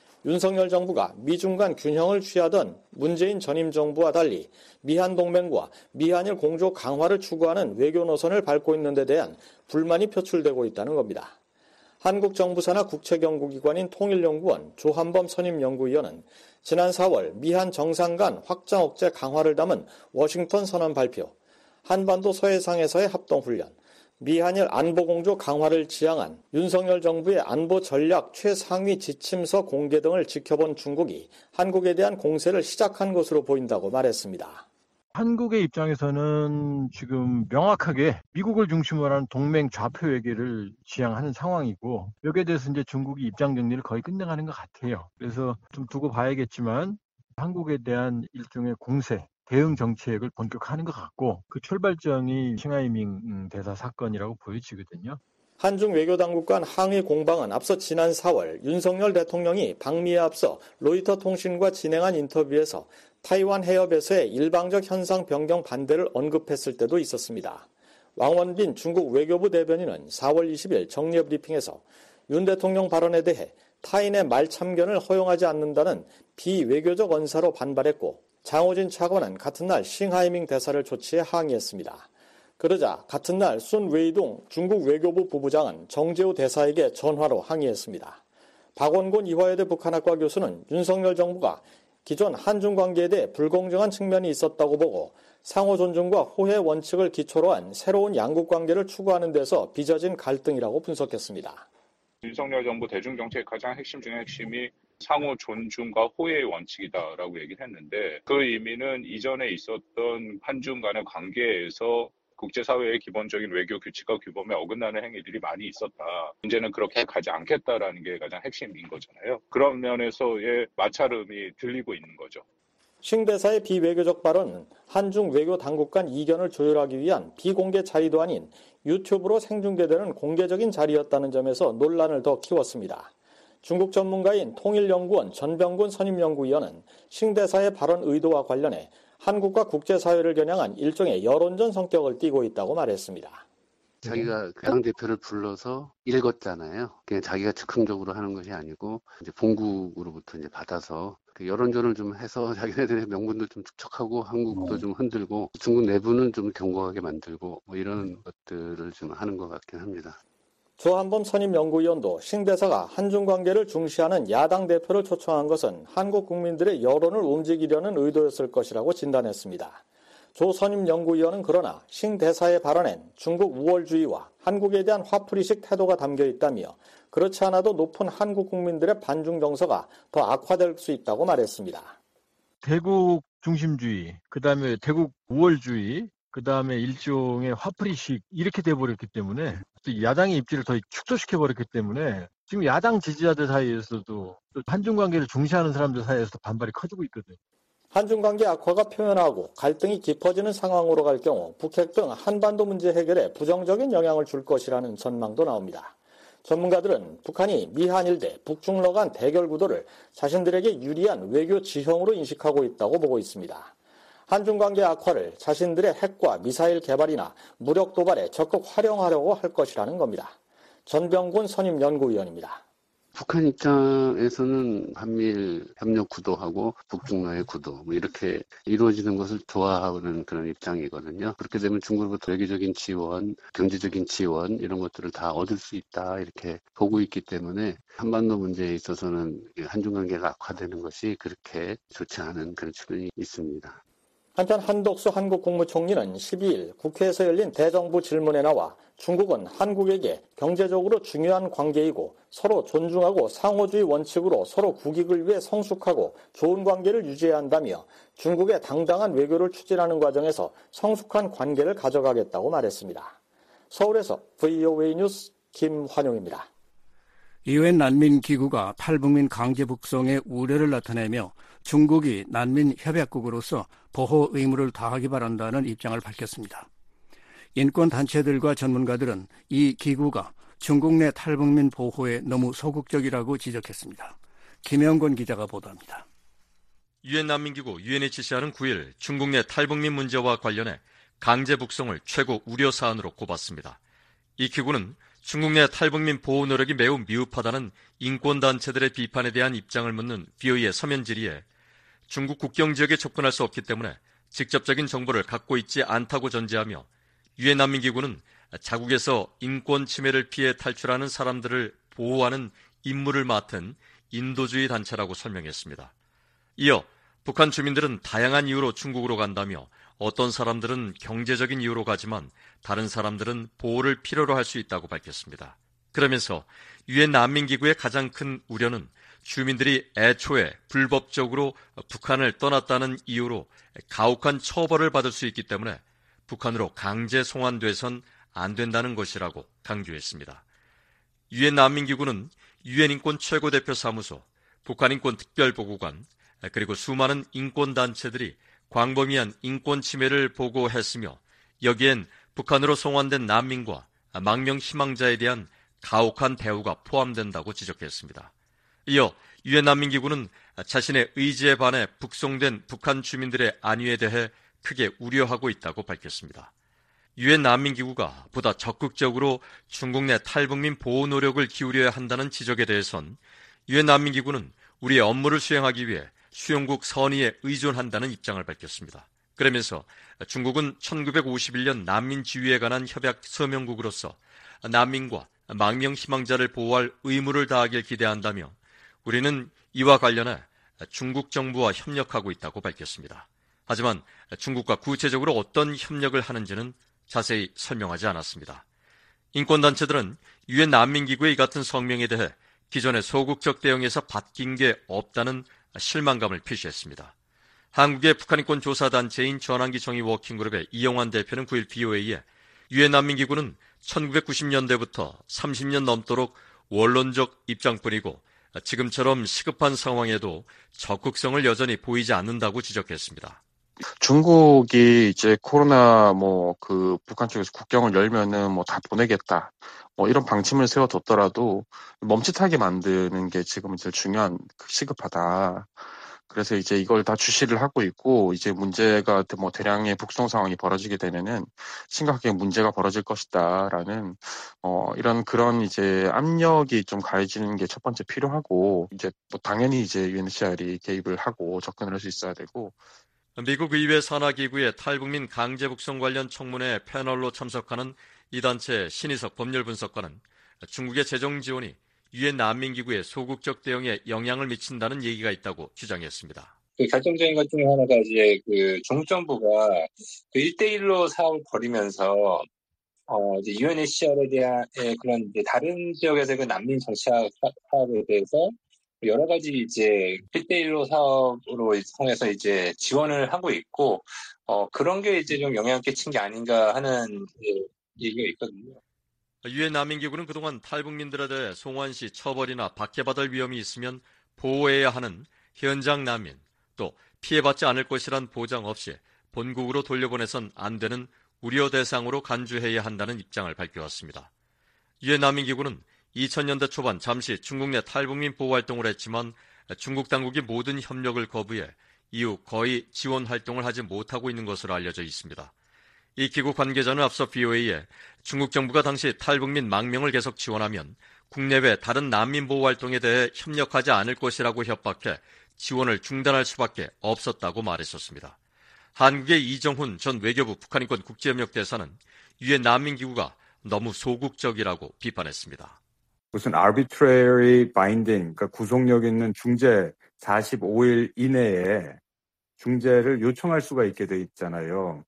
윤석열 정부가 미중 간 균형을 취하던 문재인 전임 정부와 달리 미한 동맹과 미한일 공조 강화를 추구하는 외교 노선을 밟고 있는 데 대한 불만이 표출되고 있다는 겁니다. 한국 정부 산하 국책연구기관인 통일연구원 조한범 선임연구위원은 지난 사월 미한 정상 간 확장 억제 강화를 담은 워싱턴 선언 발표, 한반도 서해상에서의 합동훈련, 미한일 안보공조 강화를 지향한 윤석열 정부의 안보 전략 최상위 지침서 공개 등을 지켜본 중국이 한국에 대한 공세를 시작한 것으로 보인다고 말했습니다. 한국의 입장에서는 지금 명확하게 미국을 중심으로 하는 동맹 좌표 외교를 지향하는 상황이고 여기에 대해서 이제 중국이 입장 정리를 거의 끝내가는 것 같아요. 그래서 좀 두고 봐야겠지만 한국에 대한 일종의 공세, 대응 정책을 본격화하는 것 같고 그 출발점이 싱하이밍 대사 사건이라고 보여지거든요. 한중 외교당국 간 항의 공방은 앞서 지난 사월 윤석열 대통령이 방미에 앞서 로이터 통신과 진행한 인터뷰에서 타이완 해협에서의 일방적 현상 변경 반대를 언급했을 때도 있었습니다. 왕원빈 중국 외교부 대변인은 사월 이십일 정례 브리핑에서 윤 대통령 발언에 대해 타인의 말 참견을 허용하지 않는다는 비외교적 언사로 반발했고 장호진 차관은 같은 날 싱하이밍 대사를 초치해 항의했습니다. 그러자 같은 날 순 웨이동 중국 외교부 부부장은 정재호 대사에게 전화로 항의했습니다. 박원곤 이화여대 북한학과 교수는 윤석열 정부가 기존 한중 관계에 대해 불공정한 측면이 있었다고 보고 상호 존중과 호혜 원칙을 기초로 한 새로운 양국 관계를 추구하는 데서 빚어진 갈등이라고 분석했습니다. 윤석열 정부 대중정책의 가장 핵심 중에 핵심이 상호 존중과 호혜의 원칙이다라고 얘기를 했는데 그 의미는 이전에 있었던 한중 간의 관계에서 국제사회의 기본적인 외교 규칙과 규범에 어긋나는 행위들이 많이 있었다. 이제는 그렇게 가지 않겠다라는 게 가장 핵심인 거잖아요. 그런 면에서의 마찰음이 들리고 있는 거죠. 싱 대사의 비외교적 발언은 한중 외교 당국 간 이견을 조율하기 위한 비공개 자리도 아닌 유튜브로 생중계되는 공개적인 자리였다는 점에서 논란을 더 키웠습니다. 중국 전문가인 통일연구원 전병군 선임연구위원은 싱 대사의 발언 의도와 관련해 한국과 국제사회를 겨냥한 일종의 여론전 성격을 띠고 있다고 말했습니다. 자기가 당 대표를 불러서 읽었잖아요. 그냥 자기가 즉흥적으로 하는 것이 아니고 이제 본국으로부터 이제 받아서 그 여론전을 좀 해서 자기네들의 명분도 좀 축적하고 한국도 좀 흔들고 중국 내부는 좀 견고하게 만들고 뭐 이런 것들을 좀 하는 것 같긴 합니다. 조한범 선임연구위원도 싱 대사가 한중 관계를 중시하는 야당 대표를 초청한 것은 한국 국민들의 여론을 움직이려는 의도였을 것이라고 진단했습니다. 조 선임연구위원은 그러나 싱 대사의 발언엔 중국 우월주의와 한국에 대한 화풀이식 태도가 담겨 있다며 그렇지 않아도 높은 한국 국민들의 반중 정서가 더 악화될 수 있다고 말했습니다. 대국 중심주의, 그 다음에 대국 우월주의, 그 다음에 일종의 화풀이식 이렇게 돼버렸기 때문에 또 야당의 입지를 더 축소시켜버렸기 때문에 지금 야당 지지자들 사이에서도 또 한중 관계를 중시하는 사람들 사이에서도 반발이 커지고 있거든요. 한중 관계 악화가 표면화하고 갈등이 깊어지는 상황으로 갈 경우 북핵 등 한반도 문제 해결에 부정적인 영향을 줄 것이라는 전망도 나옵니다. 전문가들은 북한이 미한일 대 북중러 간 대결 구도를 자신들에게 유리한 외교 지형으로 인식하고 있다고 보고 있습니다. 한중 관계 악화를 자신들의 핵과 미사일 개발이나 무력 도발에 적극 활용하려고 할 것이라는 겁니다. 전병곤 선임연구위원입니다. 북한 입장에서는 한미일 협력 구도하고 북중러의 구도 뭐 이렇게 이루어지는 것을 좋아하는 그런 입장이거든요. 그렇게 되면 중국으로부터 외교적인 지원, 경제적인 지원 이런 것들을 다 얻을 수 있다 이렇게 보고 있기 때문에 한반도 문제에 있어서는 한중 관계가 악화되는 것이 그렇게 좋지 않은 그런 측면이 있습니다. 한편 한덕수 한국 국무총리는 십이일 국회에서 열린 대정부 질문에 나와 중국은 한국에게 경제적으로 중요한 관계이고 서로 존중하고 상호주의 원칙으로 서로 국익을 위해 성숙하고 좋은 관계를 유지해야 한다며 중국의 당당한 외교를 추진하는 과정에서 성숙한 관계를 가져가겠다고 말했습니다. 서울에서 브이오에이 뉴스 김환용입니다. 유엔 난민기구가 탈북민 강제 북송의 우려를 나타내며 중국이 난민 협약국으로서 보호 의무를 다하기 바란다는 입장을 밝혔습니다. 인권단체들과 전문가들은 이 기구가 중국 내 탈북민 보호에 너무 소극적이라고 지적했습니다. 김영권 기자가 보도합니다. 유엔 난민기구 유엔에이치씨알은 구일 중국 내 탈북민 문제와 관련해 강제 북송을 최고 우려 사안으로 꼽았습니다. 이 기구는 중국 내 탈북민 보호 노력이 매우 미흡하다는 인권단체들의 비판에 대한 입장을 묻는 브이오에이의 서면 질의에 중국 국경 지역에 접근할 수 없기 때문에 직접적인 정보를 갖고 있지 않다고 전제하며 유엔 난민기구는 자국에서 인권 침해를 피해 탈출하는 사람들을 보호하는 임무를 맡은 인도주의 단체라고 설명했습니다. 이어 북한 주민들은 다양한 이유로 중국으로 간다며 어떤 사람들은 경제적인 이유로 가지만 다른 사람들은 보호를 필요로 할 수 있다고 밝혔습니다. 그러면서 유엔 난민기구의 가장 큰 우려는 주민들이 애초에 불법적으로 북한을 떠났다는 이유로 가혹한 처벌을 받을 수 있기 때문에 북한으로 강제 송환돼선 안 된다는 것이라고 강조했습니다. 유엔 난민기구는 유엔 인권 최고대표 사무소, 북한 인권 특별보고관, 그리고 수많은 인권단체들이 광범위한 인권 침해를 보고했으며 여기엔 북한으로 송환된 난민과 망명 희망자에 대한 가혹한 대우가 포함된다고 지적했습니다. 이어 유엔 난민기구는 자신의 의지에 반해 북송된 북한 주민들의 안위에 대해 크게 우려하고 있다고 밝혔습니다. 유엔 난민기구가 보다 적극적으로 중국 내 탈북민 보호 노력을 기울여야 한다는 지적에 대해선 유엔 난민기구는 우리의 업무를 수행하기 위해 수용국 선의에 의존한다는 입장을 밝혔습니다. 그러면서 중국은 천구백오십일년 난민 지위에 관한 협약 서명국으로서 난민과 망명 희망자를 보호할 의무를 다하길 기대한다며 우리는 이와 관련해 중국 정부와 협력하고 있다고 밝혔습니다. 하지만 중국과 구체적으로 어떤 협력을 하는지는 자세히 설명하지 않았습니다. 인권단체들은 유엔 난민기구의 이 같은 성명에 대해 기존의 소극적 대응에서 바뀐 게 없다는 실망감을 표시했습니다. 한국의 북한인권 조사단체인 전환기 정의 워킹그룹의 이영환 대표는 구일 브이오에이에 유엔 난민기구는 천구백구십년대부터 삼십 년 넘도록 원론적 입장뿐이고 지금처럼 시급한 상황에도 적극성을 여전히 보이지 않는다고 지적했습니다. 중국이 이제 코로나 뭐 그 북한 쪽에서 국경을 열면은 뭐 다 보내겠다. 뭐 이런 방침을 세워뒀더라도 멈칫하게 만드는 게 지금 제일 중요한 시급하다. 그래서 이제 이걸 다 주시를 하고 있고 이제 문제가 뭐 대량의 북송 상황이 벌어지게 되면은 심각하게 문제가 벌어질 것이다라는 어 이런 그런 이제 압력이 좀 가해지는 게 첫 번째 필요하고 이제 뭐 당연히 이제 유엔에이치알이 개입을 하고 접근을 할 수 있어야 되고. 미국 의회 산하기구의 탈북민 강제 북송 관련 청문회 패널로 참석하는 이 단체 신희석 법률분석관은 중국의 재정 지원이 유엔 난민기구의 소극적 대응에 영향을 미친다는 얘기가 있다고 주장했습니다. 그 결정적인 것 중에 하나가 이제 그 중국 정부가 그 일대일로 사업을 벌이면서 어 이제 유엔에이치씨알에 대한 그런 이제 다른 지역에서 그 난민 정착 사업에 대해서 여러 가지 이제 일대일로 사업으로 통해서 이제 지원을 하고 있고 어 그런 게 이제 좀 영향을 끼친 게 아닌가 하는 예, 얘기가 있거든요. 유엔 난민기구는 그동안 탈북민들에 대해 송환시, 처벌이나 박해받을 위험이 있으면 보호해야 하는 현장 난민, 또 피해받지 않을 것이란 보장 없이 본국으로 돌려보내선 안 되는 우려 대상으로 간주해야 한다는 입장을 밝혀왔습니다. 유엔 난민기구는 이천 년대 초반 잠시 중국 내 탈북민 보호 활동을 했지만 중국 당국이 모든 협력을 거부해 이후 거의 지원 활동을 하지 못하고 있는 것으로 알려져 있습니다. 이 기구 관계자는 앞서 비오에이에 중국 정부가 당시 탈북민 만 명을 계속 지원하면 국내외 다른 난민 보호 활동에 대해 협력하지 않을 것이라고 협박해 지원을 중단할 수밖에 없었다고 말했었습니다. 한국의 이정훈 전 외교부 북한인권 국제협력대사는 유엔 난민기구가 너무 소극적이라고 비판했습니다. 무슨 arbitrary binding, 그러니까 구속력 있는 중재 사십오 일 이내에 중재를 요청할 수가 있게 돼 있잖아요.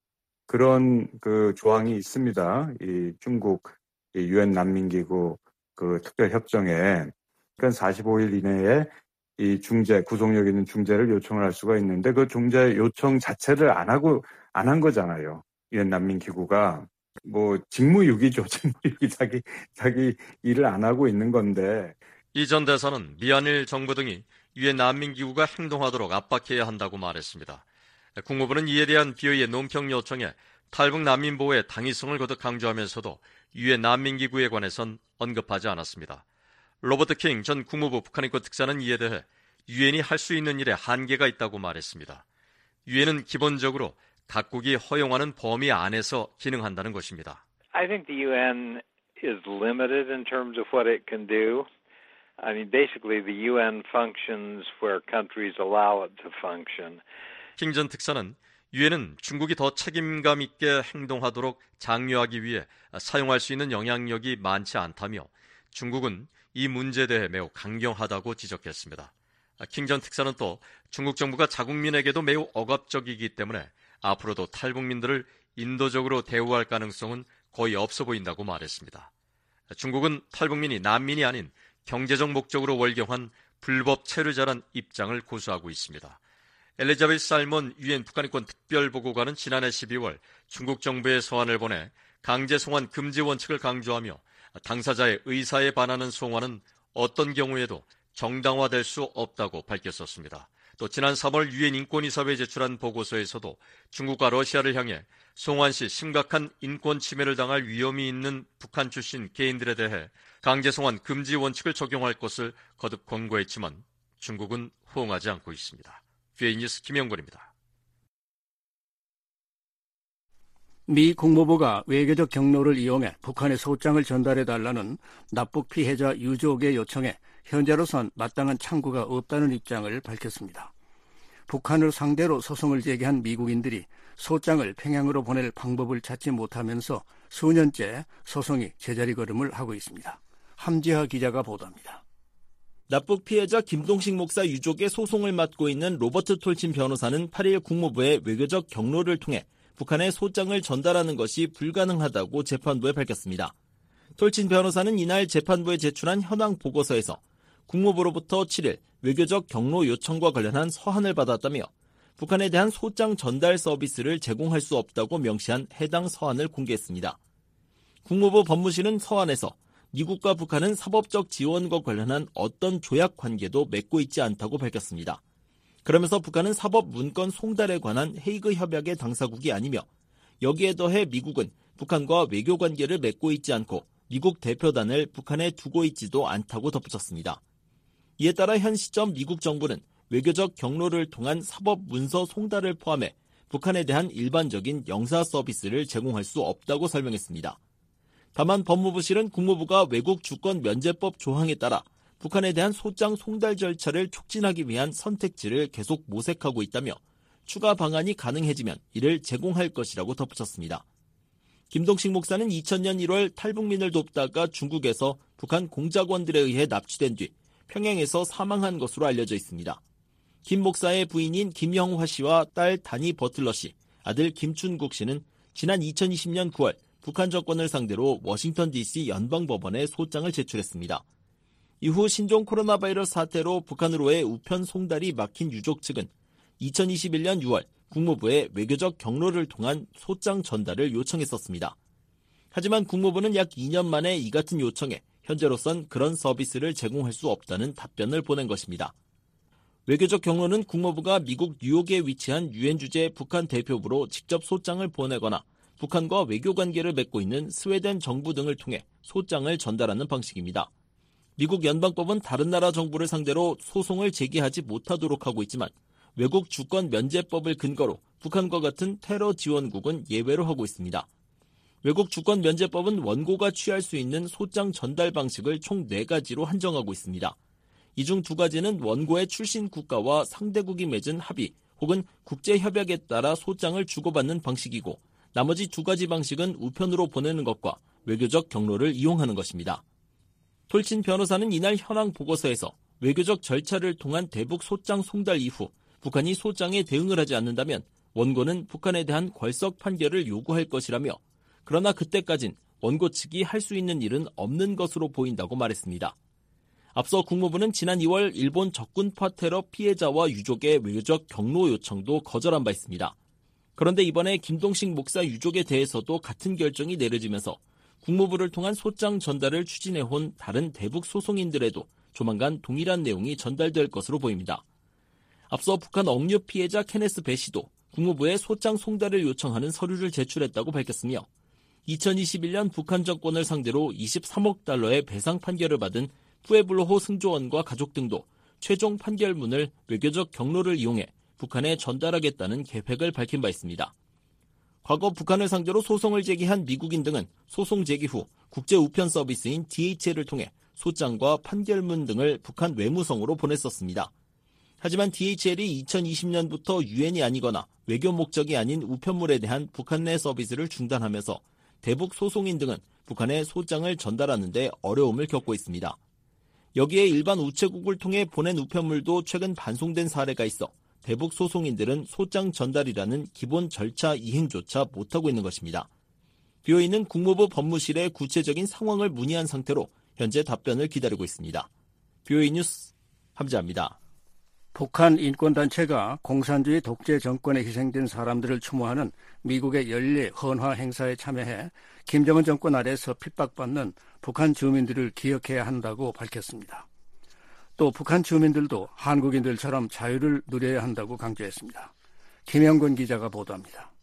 그런 그 조항이 있습니다. 이 중국 유엔 난민기구 그 특별협정에. 그러니까 사십오 일 이내에 이 중재, 구속력 있는 중재를 요청을 할 수가 있는데 그 중재 요청 자체를 안 하고, 안 한 거잖아요. 유엔 난민기구가. 뭐, 직무유기죠. 직무유기. 자기, 자기 일을 안 하고 있는 건데. 이 전 대사는 미한일 정부 등이 유엔 난민기구가 행동하도록 압박해야 한다고 말했습니다. 국무부는 이에 대한 비오이의 논평 요청에 탈북 난민 보호의 당위성을 거듭 강조하면서도 유엔 난민기구에 관해선 언급하지 않았습니다. 로버트 킹 전 국무부 북한인권 특사는 이에 대해 유엔이 할 수 있는 일에 한계가 있다고 말했습니다. 유엔은 기본적으로 각국이 허용하는 범위 안에서 기능한다는 것입니다. I think the 유엔 is limited in terms of what it can do. I mean, basically the 유엔 functions where countries allow it to function. 킹 전 특사는 유엔은 중국이 더 책임감 있게 행동하도록 장려하기 위해 사용할 수 있는 영향력이 많지 않다며 중국은 이 문제에 대해 매우 강경하다고 지적했습니다. 킹 전 특사는 또 중국 정부가 자국민에게도 매우 억압적이기 때문에 앞으로도 탈북민들을 인도적으로 대우할 가능성은 거의 없어 보인다고 말했습니다. 중국은 탈북민이 난민이 아닌 경제적 목적으로 월경한 불법 체류자란 입장을 고수하고 있습니다. 엘리자베스 살몬 유엔 북한인권 특별보고관은 지난해 십이월 중국 정부에 서한을 보내 강제 송환 금지 원칙을 강조하며 당사자의 의사에 반하는 송환은 어떤 경우에도 정당화될 수 없다고 밝혔었습니다. 또 지난 삼월 유엔 인권이사회에 제출한 보고서에서도 중국과 러시아를 향해 송환 시 심각한 인권 침해를 당할 위험이 있는 북한 출신 개인들에 대해 강제 송환 금지 원칙을 적용할 것을 거듭 권고했지만 중국은 호응하지 않고 있습니다. 비오에이 뉴스 김영권입니다. 미 국무부가 외교적 경로를 이용해 북한에 소장을 전달해달라는 납북 피해자 유족의 요청에 현재로선 마땅한 창구가 없다는 입장을 밝혔습니다. 북한을 상대로 소송을 제기한 미국인들이 소장을 평양으로 보낼 방법을 찾지 못하면서 수년째 소송이 제자리 걸음을 하고 있습니다. 함지하 기자가 보도합니다. 납북 피해자 김동식 목사 유족의 소송을 맡고 있는 로버트 톨친 변호사는 팔 일 국무부의 외교적 경로를 통해 북한에 소장을 전달하는 것이 불가능하다고 재판부에 밝혔습니다. 톨친 변호사는 이날 재판부에 제출한 현황 보고서에서 국무부로부터 칠 일 외교적 경로 요청과 관련한 서한을 받았다며 북한에 대한 소장 전달 서비스를 제공할 수 없다고 명시한 해당 서한을 공개했습니다. 국무부 법무실은 서한에서 미국과 북한은 사법적 지원과 관련한 어떤 조약 관계도 맺고 있지 않다고 밝혔습니다. 그러면서 북한은 사법 문건 송달에 관한 헤이그 협약의 당사국이 아니며 여기에 더해 미국은 북한과 외교 관계를 맺고 있지 않고 미국 대표단을 북한에 두고 있지도 않다고 덧붙였습니다. 이에 따라 현 시점 미국 정부는 외교적 경로를 통한 사법 문서 송달을 포함해 북한에 대한 일반적인 영사 서비스를 제공할 수 없다고 설명했습니다. 다만 법무부실은 국무부가 외국 주권 면제법 조항에 따라 북한에 대한 소장 송달 절차를 촉진하기 위한 선택지를 계속 모색하고 있다며 추가 방안이 가능해지면 이를 제공할 것이라고 덧붙였습니다. 김동식 목사는 이천 년 일월 탈북민을 돕다가 중국에서 북한 공작원들에 의해 납치된 뒤 평양에서 사망한 것으로 알려져 있습니다. 김 목사의 부인인 김영화 씨와 딸 다니 버틀러 씨, 아들 김춘국 씨는 지난 이천이십 년 구월 북한 정권을 상대로 워싱턴 디씨 연방법원에 소장을 제출했습니다. 이후 신종 코로나 바이러스 사태로 북한으로의 우편 송달이 막힌 유족 측은 이천이십일 년 유월 국무부에 외교적 경로를 통한 소장 전달을 요청했었습니다. 하지만 국무부는 약 이 년 만에 이 같은 요청에 현재로선 그런 서비스를 제공할 수 없다는 답변을 보낸 것입니다. 외교적 경로는 국무부가 미국 뉴욕에 위치한 유엔 주재 북한 대표부로 직접 소장을 보내거나 북한과 외교 관계를 맺고 있는 스웨덴 정부 등을 통해 소장을 전달하는 방식입니다. 미국 연방법은 다른 나라 정부를 상대로 소송을 제기하지 못하도록 하고 있지만 외국 주권 면제법을 근거로 북한과 같은 테러 지원국은 예외로 하고 있습니다. 외국 주권 면제법은 원고가 취할 수 있는 소장 전달 방식을 총 네 가지로 한정하고 있습니다. 이 중 두 가지는 원고의 출신 국가와 상대국이 맺은 합의 혹은 국제협약에 따라 소장을 주고받는 방식이고 나머지 두 가지 방식은 우편으로 보내는 것과 외교적 경로를 이용하는 것입니다. 톨친 변호사는 이날 현황 보고서에서 외교적 절차를 통한 대북 소장 송달 이후 북한이 소장에 대응을 하지 않는다면 원고는 북한에 대한 궐석 판결을 요구할 것이라며 그러나 그때까진 원고 측이 할 수 있는 일은 없는 것으로 보인다고 말했습니다. 앞서 국무부는 지난 이월 일본 적군파 테러 피해자와 유족의 외교적 경로 요청도 거절한 바 있습니다. 그런데 이번에 김동식 목사 유족에 대해서도 같은 결정이 내려지면서 국무부를 통한 소장 전달을 추진해온 다른 대북 소송인들에도 조만간 동일한 내용이 전달될 것으로 보입니다. 앞서 북한 억류 피해자 케네스 배 씨도 국무부에 소장 송달을 요청하는 서류를 제출했다고 밝혔으며 이천이십일 년 북한 정권을 상대로 이십삼억 달러의 배상 판결을 받은 푸에블로호 승조원과 가족 등도 최종 판결문을 외교적 경로를 이용해 북한에 전달하겠다는 계획을 밝힌 바 있습니다. 과거 북한을 상대로 소송을 제기한 미국인 등은 소송 제기 후 국제 우편 서비스인 디에이치엘을 통해 소장과 판결문 등을 북한 외무성으로 보냈었습니다. 하지만 디에이치엘이 이천이십 년부터 유엔이 아니거나 외교 목적이 아닌 우편물에 대한 북한 내 서비스를 중단하면서 대북 소송인 등은 북한에 소장을 전달하는 데 어려움을 겪고 있습니다. 여기에 일반 우체국을 통해 보낸 우편물도 최근 반송된 사례가 있어 대북 소송인들은 소장 전달이라는 기본 절차 이행조차 못하고 있는 것입니다. 비오이는 국무부 법무실에 구체적인 상황을 문의한 상태로 현재 답변을 기다리고 있습니다. 비오이 뉴스 함재합니다. 북한 인권단체가 공산주의 독재 정권에 희생된 사람들을 추모하는 미국의 연례 헌화 행사에 참여해 김정은 정권 아래서 핍박받는 북한 주민들을 기억해야 한다고 밝혔습니다. 또 북한 주민들도 한국인들처럼 자유를 누려야 한다고 강조했습니다. 김영건 기자가 보도합니다.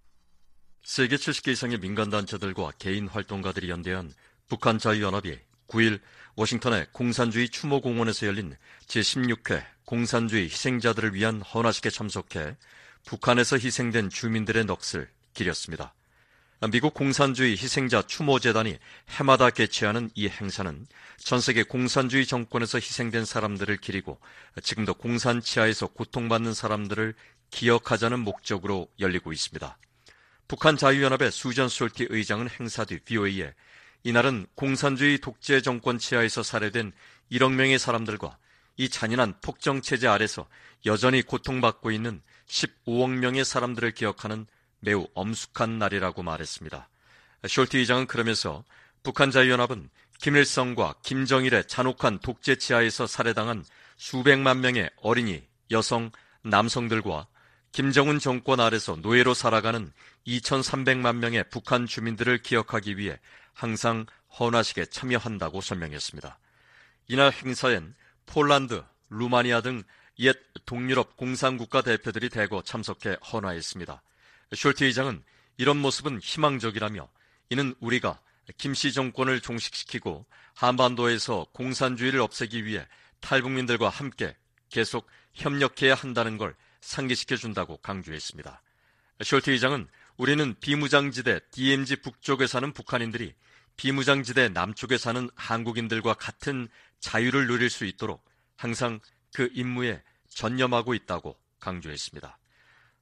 세계 칠십 개 이상의 민간단체들과 개인 활동가들이 연대한 북한 자유연합이 구 일 워싱턴의 공산주의 추모공원에서 열린 제십육 회 공산주의 희생자들을 위한 헌화식에 참석해 북한에서 희생된 주민들의 넋을 기렸습니다. 미국 공산주의 희생자 추모재단이 해마다 개최하는 이 행사는 전 세계 공산주의 정권에서 희생된 사람들을 기리고 지금도 공산 치하에서 고통받는 사람들을 기억하자는 목적으로 열리고 있습니다. 북한 자유연합의 수전 솔티 의장은 행사 뒤 비오이에 이날은 공산주의 독재 정권 치하에서 살해된 일억 명의 사람들과 이 잔인한 폭정체제 아래서 여전히 고통받고 있는 십오억 명의 사람들을 기억하는 매우 엄숙한 날이라고 말했습니다. 숄티 의장은 그러면서 북한 자유연합은 김일성과 김정일의 잔혹한 독재 치하에서 살해당한 수백만 명의 어린이, 여성, 남성들과 김정은 정권 아래서 노예로 살아가는 이천삼백만 명의 북한 주민들을 기억하기 위해 항상 헌화식에 참여한다고 설명했습니다. 이날 행사엔 폴란드, 루마니아 등 옛 동유럽 공산국가 대표들이 대거 참석해 헌화했습니다. 숄티 의장은 이런 모습은 희망적이라며 이는 우리가 김씨 정권을 종식시키고 한반도에서 공산주의를 없애기 위해 탈북민들과 함께 계속 협력해야 한다는 걸 상기시켜준다고 강조했습니다. 숄티 의장은 우리는 비무장지대 디엠지 북쪽에 사는 북한인들이 비무장지대 남쪽에 사는 한국인들과 같은 자유를 누릴 수 있도록 항상 그 임무에 전념하고 있다고 강조했습니다.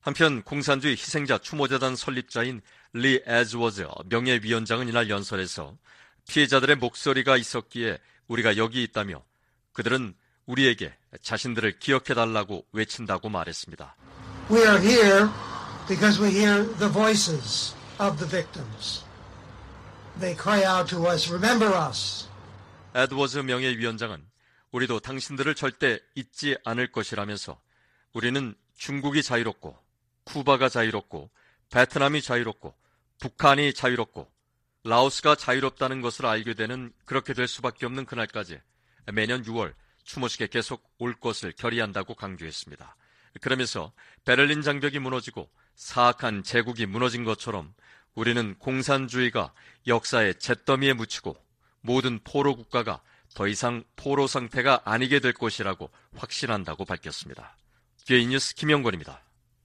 한편 공산주의 희생자 추모재단 설립자인 리 에즈워즈 명예위원장은 이날 연설에서 피해자들의 목소리가 있었기에 우리가 여기 있다며 그들은 우리에게 자신들을 기억해달라고 외친다고 말했습니다. We are here because we hear the voices of the victims. They cry out to us, remember us. 에드워즈 명예위원장은 우리도 당신들을 절대 잊지 않을 것이라면서 우리는 중국이 자유롭고 쿠바가 자유롭고 베트남이 자유롭고 북한이 자유롭고 라오스가 자유롭다는 것을 알게 되는 그렇게 될 수밖에 없는 그날까지 매년 유월 추모식에 계속 올 것을 결의한다고 강조했습니다. 그러면서 베를린 장벽이 무너지고 사악한 제국이 무너진 것처럼 우리는 공산주의가 역사의 잿더미에 묻히고 모든 포로 국가가 더 이상 포로 상태가 아니게 될 것이라고 확신한다고 밝혔습니다. 뒤에 뉴스 김영권입니다.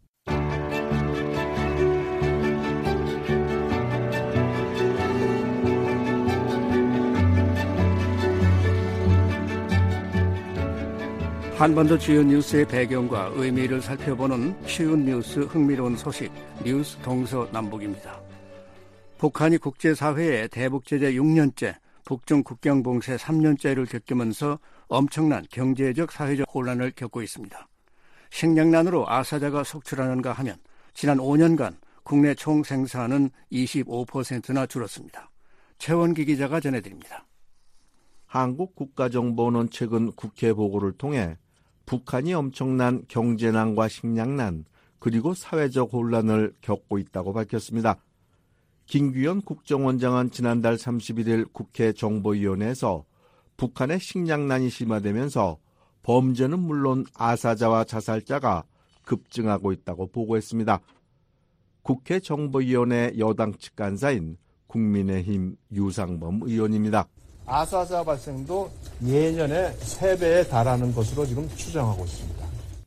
한반도 주요 뉴스의 배경과 의미를 살펴보는 쉬운 뉴스 흥미로운 소식 뉴스 동서남북입니다. 북한이 국제사회에 대북제재 육 년째, 북중 국경 봉쇄 삼 년째를 겪으면서 엄청난 경제적 사회적 혼란을 겪고 있습니다. 식량난으로 아사자가 속출하는가 하면 지난 오 년간 국내 총 생산은 이십오 퍼센트나 줄었습니다. 최원기 기자가 전해드립니다. 한국국가정보원은 최근 국회 보고를 통해 북한이 엄청난 경제난과 식량난 그리고 사회적 혼란을 겪고 있다고 밝혔습니다. 김규현 국정원장은 지난달 삼십일 일 국회 정보위원회에서 북한의 식량난이 심화되면서 범죄는 물론 아사자와 자살자가 급증하고 있다고 보고했습니다. 국회 정보위원회 여당 측 간사인 국민의힘 유상범 의원입니다. 아사자 발생도 예년의 세 배에 달하는 것으로 지금 추정하고 있습니다.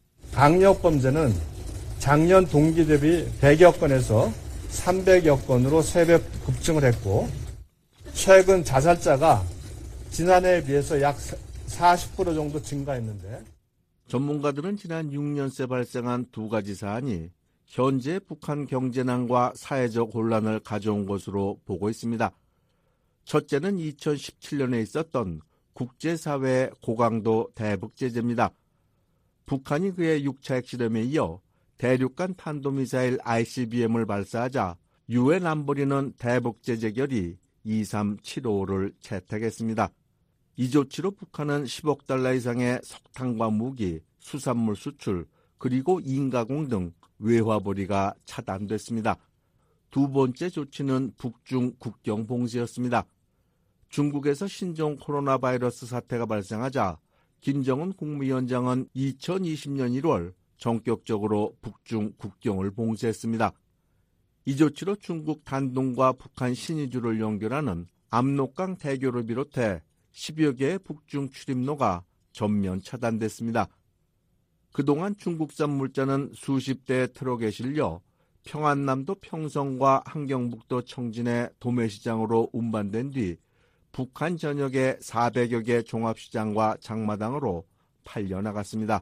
강력범죄는 작년 동기 대비 백여 건에서 삼백여 건으로 세 배 급증을 했고 최근 자살자가 지난해에 비해서 약 사십 퍼센트 정도 증가했는데 전문가들은 지난 육 년 새 발생한 두 가지 사안이 현재 북한 경제난과 사회적 혼란을 가져온 것으로 보고 있습니다. 첫째는 이천십칠 년에 있었던 국제사회 고강도 대북제재입니다. 북한이 그의 육 차 핵실험에 이어 대륙간 탄도미사일 아이씨비엠을 발사하자 유엔 안보리는 대북제재 결의 이삼칠오를 채택했습니다. 이 조치로 북한은 십억 달러 이상의 석탄과 무기, 수산물 수출, 그리고 인가공 등 외화벌이가 차단됐습니다. 두 번째 조치는 북중 국경 봉쇄였습니다. 중국에서 신종 코로나 바이러스 사태가 발생하자 김정은 국무위원장은 이천이십 년 일월 전격적으로 북중 국경을 봉쇄했습니다. 이 조치로 중국 단둥과 북한 신의주를 연결하는 압록강 대교를 비롯해 십여 개의 북중 출입로가 전면 차단됐습니다. 그동안 중국산 물자는 수십 대의 트럭에 실려 평안남도 평성과 함경북도 청진의 도매시장으로 운반된 뒤 북한 전역의 사백여 개 종합시장과 장마당으로 팔려나갔습니다.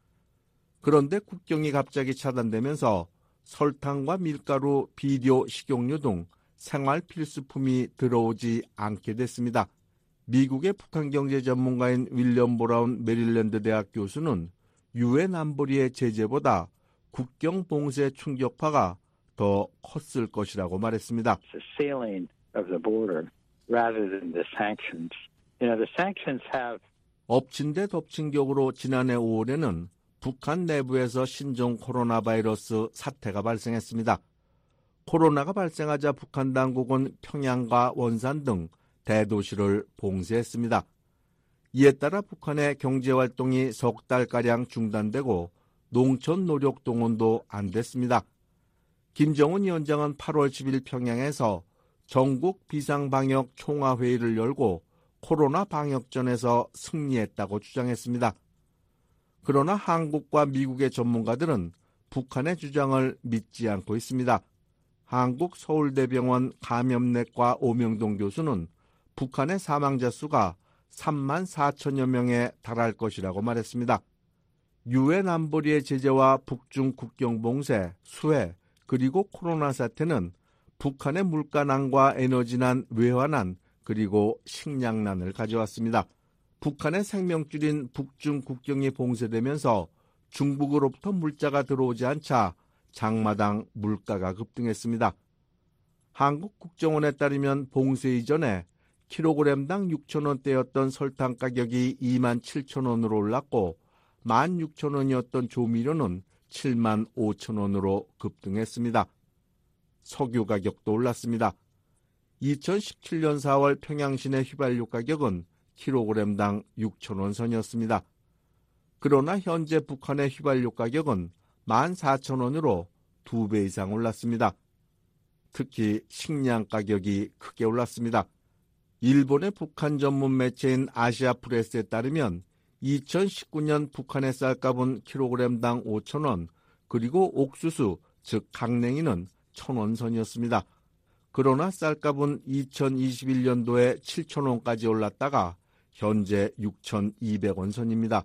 그런데 국경이 갑자기 차단되면서 설탕과 밀가루, 비료, 식용유 등 생활 필수품이 들어오지 않게 됐습니다. 미국의 북한 경제 전문가인 윌리엄 브라운 메릴랜드 대학 교수는 유엔 안보리의 제재보다 국경 봉쇄 충격파가 더 컸을 것이라고 말했습니다. 엎친 데 덮친 격으로 지난해 오월에는 북한 내부에서 신종 코로나 바이러스 사태가 발생했습니다. 코로나가 발생하자 북한 당국은 평양과 원산 등 대도시를 봉쇄했습니다. 이에 따라 북한의 경제활동이 석 달가량 중단되고 농촌 노력 동원도 안 됐습니다. 김정은 위원장은 팔월 십일 평양에서 전국 비상방역 총화회의를 열고 코로나 방역전에서 승리했다고 주장했습니다. 그러나 한국과 미국의 전문가들은 북한의 주장을 믿지 않고 있습니다. 한국 서울대병원 감염내과 오명동 교수는 북한의 사망자 수가 삼만 사천여 명에 달할 것이라고 말했습니다. 유엔 안보리의 제재와 북중 국경 봉쇄, 수해, 그리고 코로나 사태는 북한의 물가난과 에너지난, 외환난, 그리고 식량난을 가져왔습니다. 북한의 생명줄인 북중 국경이 봉쇄되면서 중국으로부터 물자가 들어오지 않자 장마당 물가가 급등했습니다. 한국국정원에 따르면 봉쇄 이전에 킬로그램당 육천 원대였던 설탕 가격이 이만 칠천 원으로 올랐고 만 육천 원이었던 조미료는 칠만 오천 원으로 급등했습니다. 석유 가격도 올랐습니다. 이천십칠 년 사월 평양시내 휘발유 가격은 킬로그램당 육천 원 선이었습니다. 그러나 현재 북한의 휘발유 가격은 만 사천 원으로 두 배 이상 올랐습니다. 특히 식량 가격이 크게 올랐습니다. 일본의 북한 전문 매체인 아시아프레스에 따르면 이천십구 년 북한의 쌀값은 킬로그램당 오천 원, 그리고 옥수수, 즉 강냉이는 천 원 선이었습니다. 그러나 쌀값은 이천이십일 년도에 칠천 원까지 올랐다가 현재 육천이백 원 선입니다.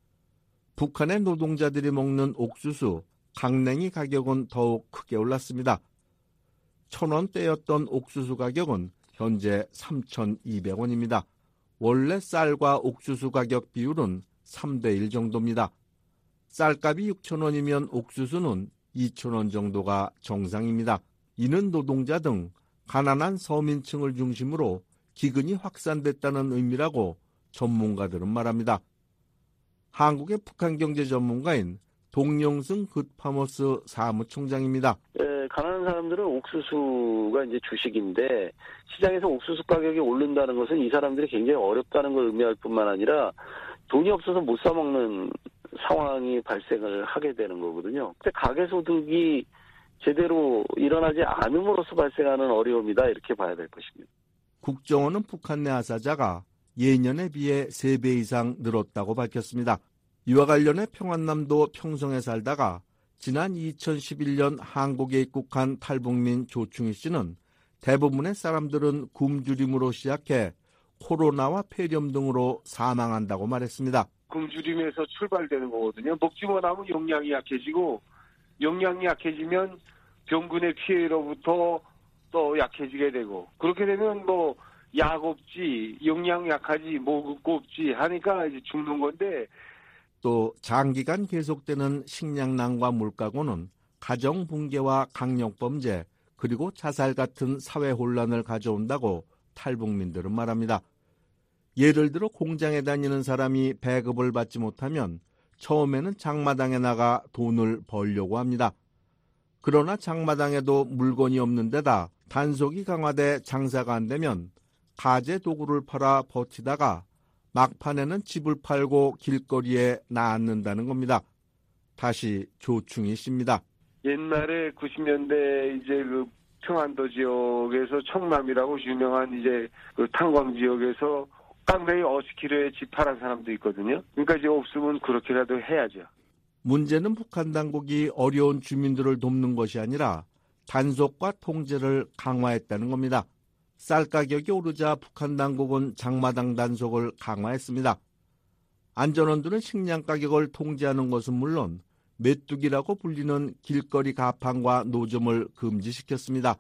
북한의 노동자들이 먹는 옥수수, 강냉이 가격은 더욱 크게 올랐습니다. 천 원대였던 옥수수 가격은 현재 삼천이백 원입니다. 원래 쌀과 옥수수 가격 비율은 삼 대 일 정도입니다. 쌀값이 육천 원이면 옥수수는 이천 원 정도가 정상입니다. 이는 노동자 등 가난한 서민층을 중심으로 기근이 확산됐다는 의미라고 전문가들은 말합니다. 한국의 북한 경제 전문가인 동영승 굿파머스 사무총장입니다. 예, 가난한 사람들은 옥수수가 이제 주식인데 시장에서 옥수수 가격이 오른다는 것은 이 사람들이 굉장히 어렵다는 걸 의미할 뿐만 아니라 돈이 없어서 못 사 먹는 상황이 발생을 하게 되는 거거든요. 근데 가계소득이 제대로 일어나지 않음으로써 발생하는 어려움이다, 이렇게 봐야 될 것입니다. 국정원은 북한 내 하사자가 예년에 비해 세 배 이상 늘었다고 밝혔습니다. 이와 관련해 평안남도 평성에 살다가 지난 이천십일 년 한국에 입국한 탈북민 조충희 씨는 대부분의 사람들은 굶주림으로 시작해 코로나와 폐렴 등으로 사망한다고 말했습니다. 굶주림에서 출발되는 거거든요. 먹지만 하면 영양이 약해지고 영양이 약해지면 병균의 피해로부터 또 약해지게 되고 그렇게 되면 뭐 약 없지, 영양 약하지, 먹고 없지 하니까 이제 죽는 건데 또 장기간 계속되는 식량난과 물가고는 가정 붕괴와 강력범죄 그리고 자살 같은 사회 혼란을 가져온다고 탈북민들은 말합니다. 예를 들어 공장에 다니는 사람이 배급을 받지 못하면 처음에는 장마당에 나가 돈을 벌려고 합니다. 그러나 장마당에도 물건이 없는 데다 단속이 강화돼 장사가 안 되면 가재 도구를 팔아 버티다가 막판에는 집을 팔고 길거리에 나앉는다는 겁니다. 다시 조충희 씨입니다. 옛날에 구십 년대 이제 그 평안도 지역에서 청남이라고 유명한 이제 그 탄광 지역에서 깡배기 오십 킬로에 집 팔은 사람도 있거든요. 그러니까 이제 없으면 그렇게라도 해야죠. 문제는 북한 당국이 어려운 주민들을 돕는 것이 아니라 단속과 통제를 강화했다는 겁니다. 쌀 가격이 오르자 북한 당국은 장마당 단속을 강화했습니다. 안전원들은 식량 가격을 통제하는 것은 물론 메뚜기라고 불리는 길거리 가판과 노점을 금지시켰습니다.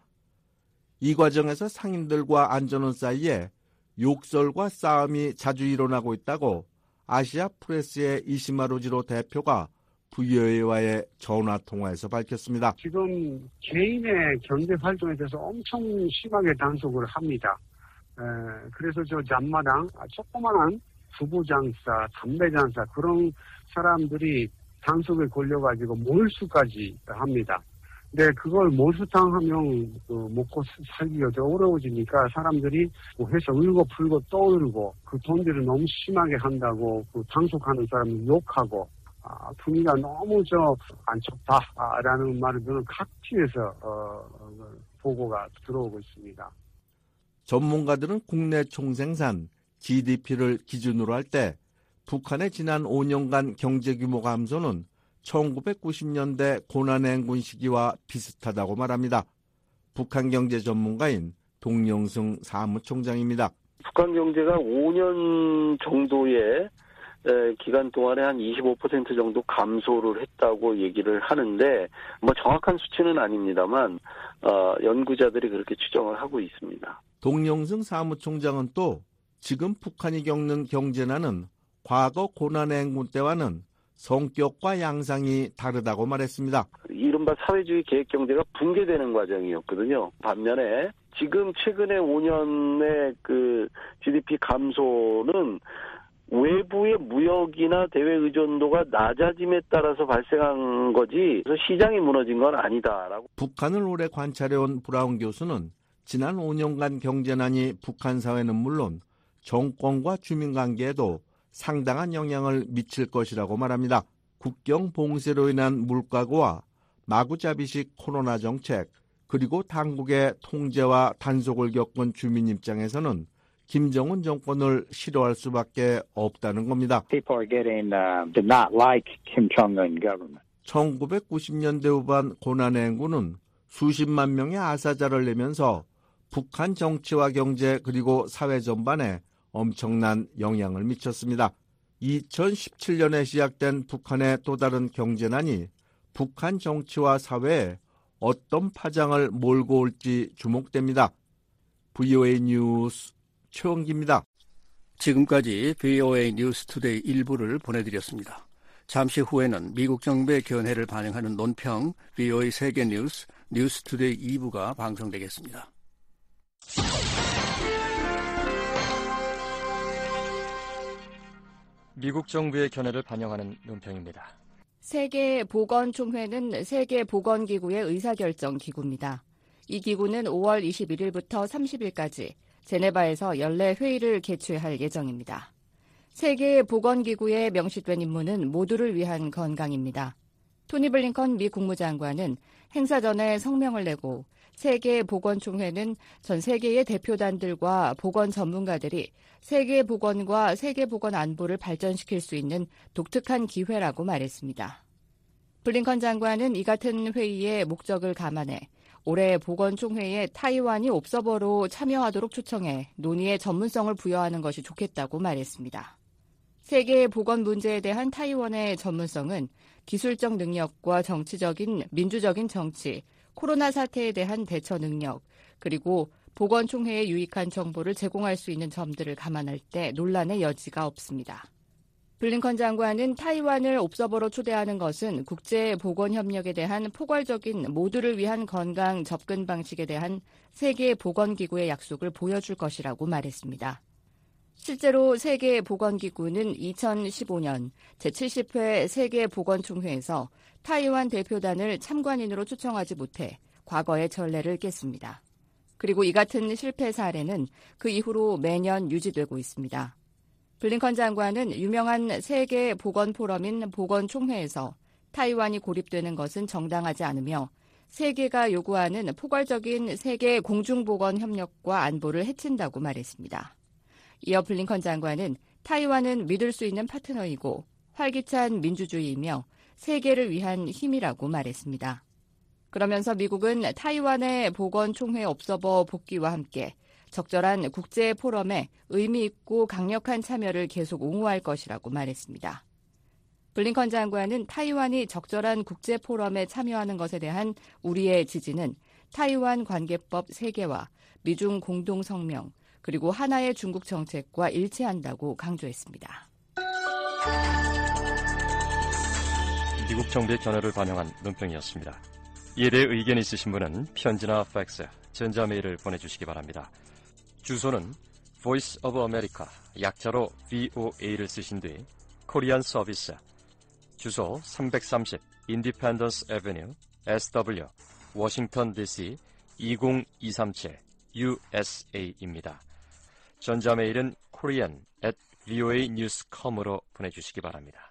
이 과정에서 상인들과 안전원 사이에 욕설과 싸움이 자주 일어나고 있다고 아시아 프레스의 이시마루지로 대표가 브이오에이와의 전화통화에서 밝혔습니다. 지금 개인의 경제 활동에 대해서 엄청 심하게 단속을 합니다. 에, 그래서 저 잠마당, 조그만한 두부장사, 담배장사 그런 사람들이 단속에 걸려가지고 몰수까지 합니다. 근데 그걸 몰수탕 하면 그 먹고 살기가 좀 어려워지니까 사람들이 뭐 해서 울고 풀고 떠들고 그 돈들을 너무 심하게 한다고 그 단속하는 사람을 욕하고 아, 분위기가 너무 저 안 좋다라는 말을 저는 각지에서 어, 보고가 들어오고 있습니다. 전문가들은 국내 총생산 지디피를 기준으로 할 때 북한의 지난 오 년간 경제 규모 감소는 천구백구십 년대 고난행군 시기와 비슷하다고 말합니다. 북한 경제 전문가인 동영승 사무총장입니다. 북한 경제가 오 년 정도의 기간 동안에 한 이십오 퍼센트 정도 감소를 했다고 얘기를 하는데 뭐 정확한 수치는 아닙니다만 어, 연구자들이 그렇게 추정을 하고 있습니다. 동영승 사무총장은 또 지금 북한이 겪는 경제난은 과거 고난의 행군 때와는 성격과 양상이 다르다고 말했습니다. 이른바 사회주의 계획경제가 붕괴되는 과정이었거든요. 반면에 지금 최근에 오 년의 그 지디피 감소는 외부의 무역이나 대외 의존도가 낮아짐에 따라서 발생한 거지 그래서 시장이 무너진 건 아니다라고. 북한을 오래 관찰해온 브라운 교수는 지난 오 년간 경제난이 북한 사회는 물론 정권과 주민관계에도 상당한 영향을 미칠 것이라고 말합니다. 국경 봉쇄로 인한 물가고와 마구잡이식 코로나 정책, 그리고 당국의 통제와 단속을 겪은 주민 입장에서는 김정은 정권을 싫어할 수밖에 없다는 겁니다. People are getting uh, did not like Kim Jong-un government. 천구백구십 년대 후반 고난의 행군은 수십만 명의 아사자를 내면서 북한 정치와 경제 그리고 사회 전반에 엄청난 영향을 미쳤습니다. 이천십칠 년에 시작된 북한의 또 다른 경제난이 북한 정치와 사회에 어떤 파장을 몰고 올지 주목됩니다. 브이오에이 뉴스 최원기입니다. 지금까지 브이오에이 뉴스 투데이 일부를 보내드렸습니다. 잠시 후에는 미국 정부의 견해를 반영하는 논평 브이오에이 세계 뉴스 뉴스 투데이 이 부가 방송되겠습니다. 미국 정부의 견해를 반영하는 논평입니다. 세계보건총회는 세계보건기구의 의사결정 기구입니다. 이 기구는 오월 이십일일부터 삼십일까지 제네바에서 연례 회의를 개최할 예정입니다. 세계보건기구에 명시된 임무는 모두를 위한 건강입니다. 토니 블링컨 미 국무장관은 행사 전에 성명을 내고 세계보건총회는 전 세계의 대표단들과 보건 전문가들이 세계보건과 세계보건 안보를 발전시킬 수 있는 독특한 기회라고 말했습니다. 블링컨 장관은 이 같은 회의의 목적을 감안해 올해 보건총회에 타이완이 옵서버로 참여하도록 초청해 논의의 전문성을 부여하는 것이 좋겠다고 말했습니다. 세계 보건 문제에 대한 타이완의 전문성은 기술적 능력과 정치적인 민주적인 정치, 코로나 사태에 대한 대처 능력, 그리고 보건총회에 유익한 정보를 제공할 수 있는 점들을 감안할 때 논란의 여지가 없습니다. 블링컨 장관은 타이완을 옵서버로 초대하는 것은 국제보건협력에 대한 포괄적인 모두를 위한 건강 접근 방식에 대한 세계보건기구의 약속을 보여줄 것이라고 말했습니다. 실제로 세계보건기구는 이천십오 년 제칠십 회 세계보건총회에서 타이완 대표단을 참관인으로 초청하지 못해 과거의 전례를 깼습니다. 그리고 이 같은 실패 사례는 그 이후로 매년 유지되고 있습니다. 블링컨 장관은 유명한 세계 보건 포럼인 보건총회에서 타이완이 고립되는 것은 정당하지 않으며 세계가 요구하는 포괄적인 세계 공중보건 협력과 안보를 해친다고 말했습니다. 이어 블링컨 장관은 타이완은 믿을 수 있는 파트너이고 활기찬 민주주의이며 세계를 위한 힘이라고 말했습니다. 그러면서 미국은 타이완의 보건총회 옵서버 복귀와 함께 적절한 국제 포럼에 의미 있고 강력한 참여를 계속 옹호할 것이라고 말했습니다. 블링컨 장관은 타이완이 적절한 국제 포럼에 참여하는 것에 대한 우리의 지지는 타이완 관계법 세계화, 미중 공동 성명, 그리고 하나의 중국 정책과 일치한다고 강조했습니다. 미국 정부의 견해를 반영한 논평이었습니다. 이에 대해 의견이 있으신 분은 편지나 팩스, 전자메일을 보내주시기 바랍니다. 주소는 Voice of America, 약자로 브이오에이를 쓰신 뒤 코리안 서비스, 주소 삼백삼십 Independence Avenue, 에스더블유, 워싱턴 디씨 이공이삼칠 유에스에이입니다. 전자메일은 korean at 브이오에이 뉴스 닷컴으로 보내주시기 바랍니다.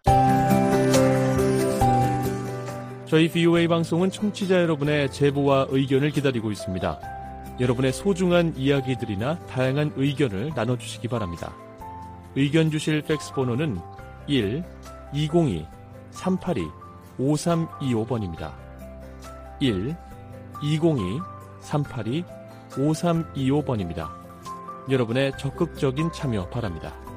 저희 브이오에이 방송은 청취자 여러분의 제보와 의견을 기다리고 있습니다. 여러분의 소중한 이야기들이나 다양한 의견을 나눠주시기 바랍니다. 의견 주실 팩스 번호는 일 이공이 삼팔이 오삼이오 번입니다. 일 이공이 삼팔이 오삼이오 번입니다. 여러분의 적극적인 참여 바랍니다.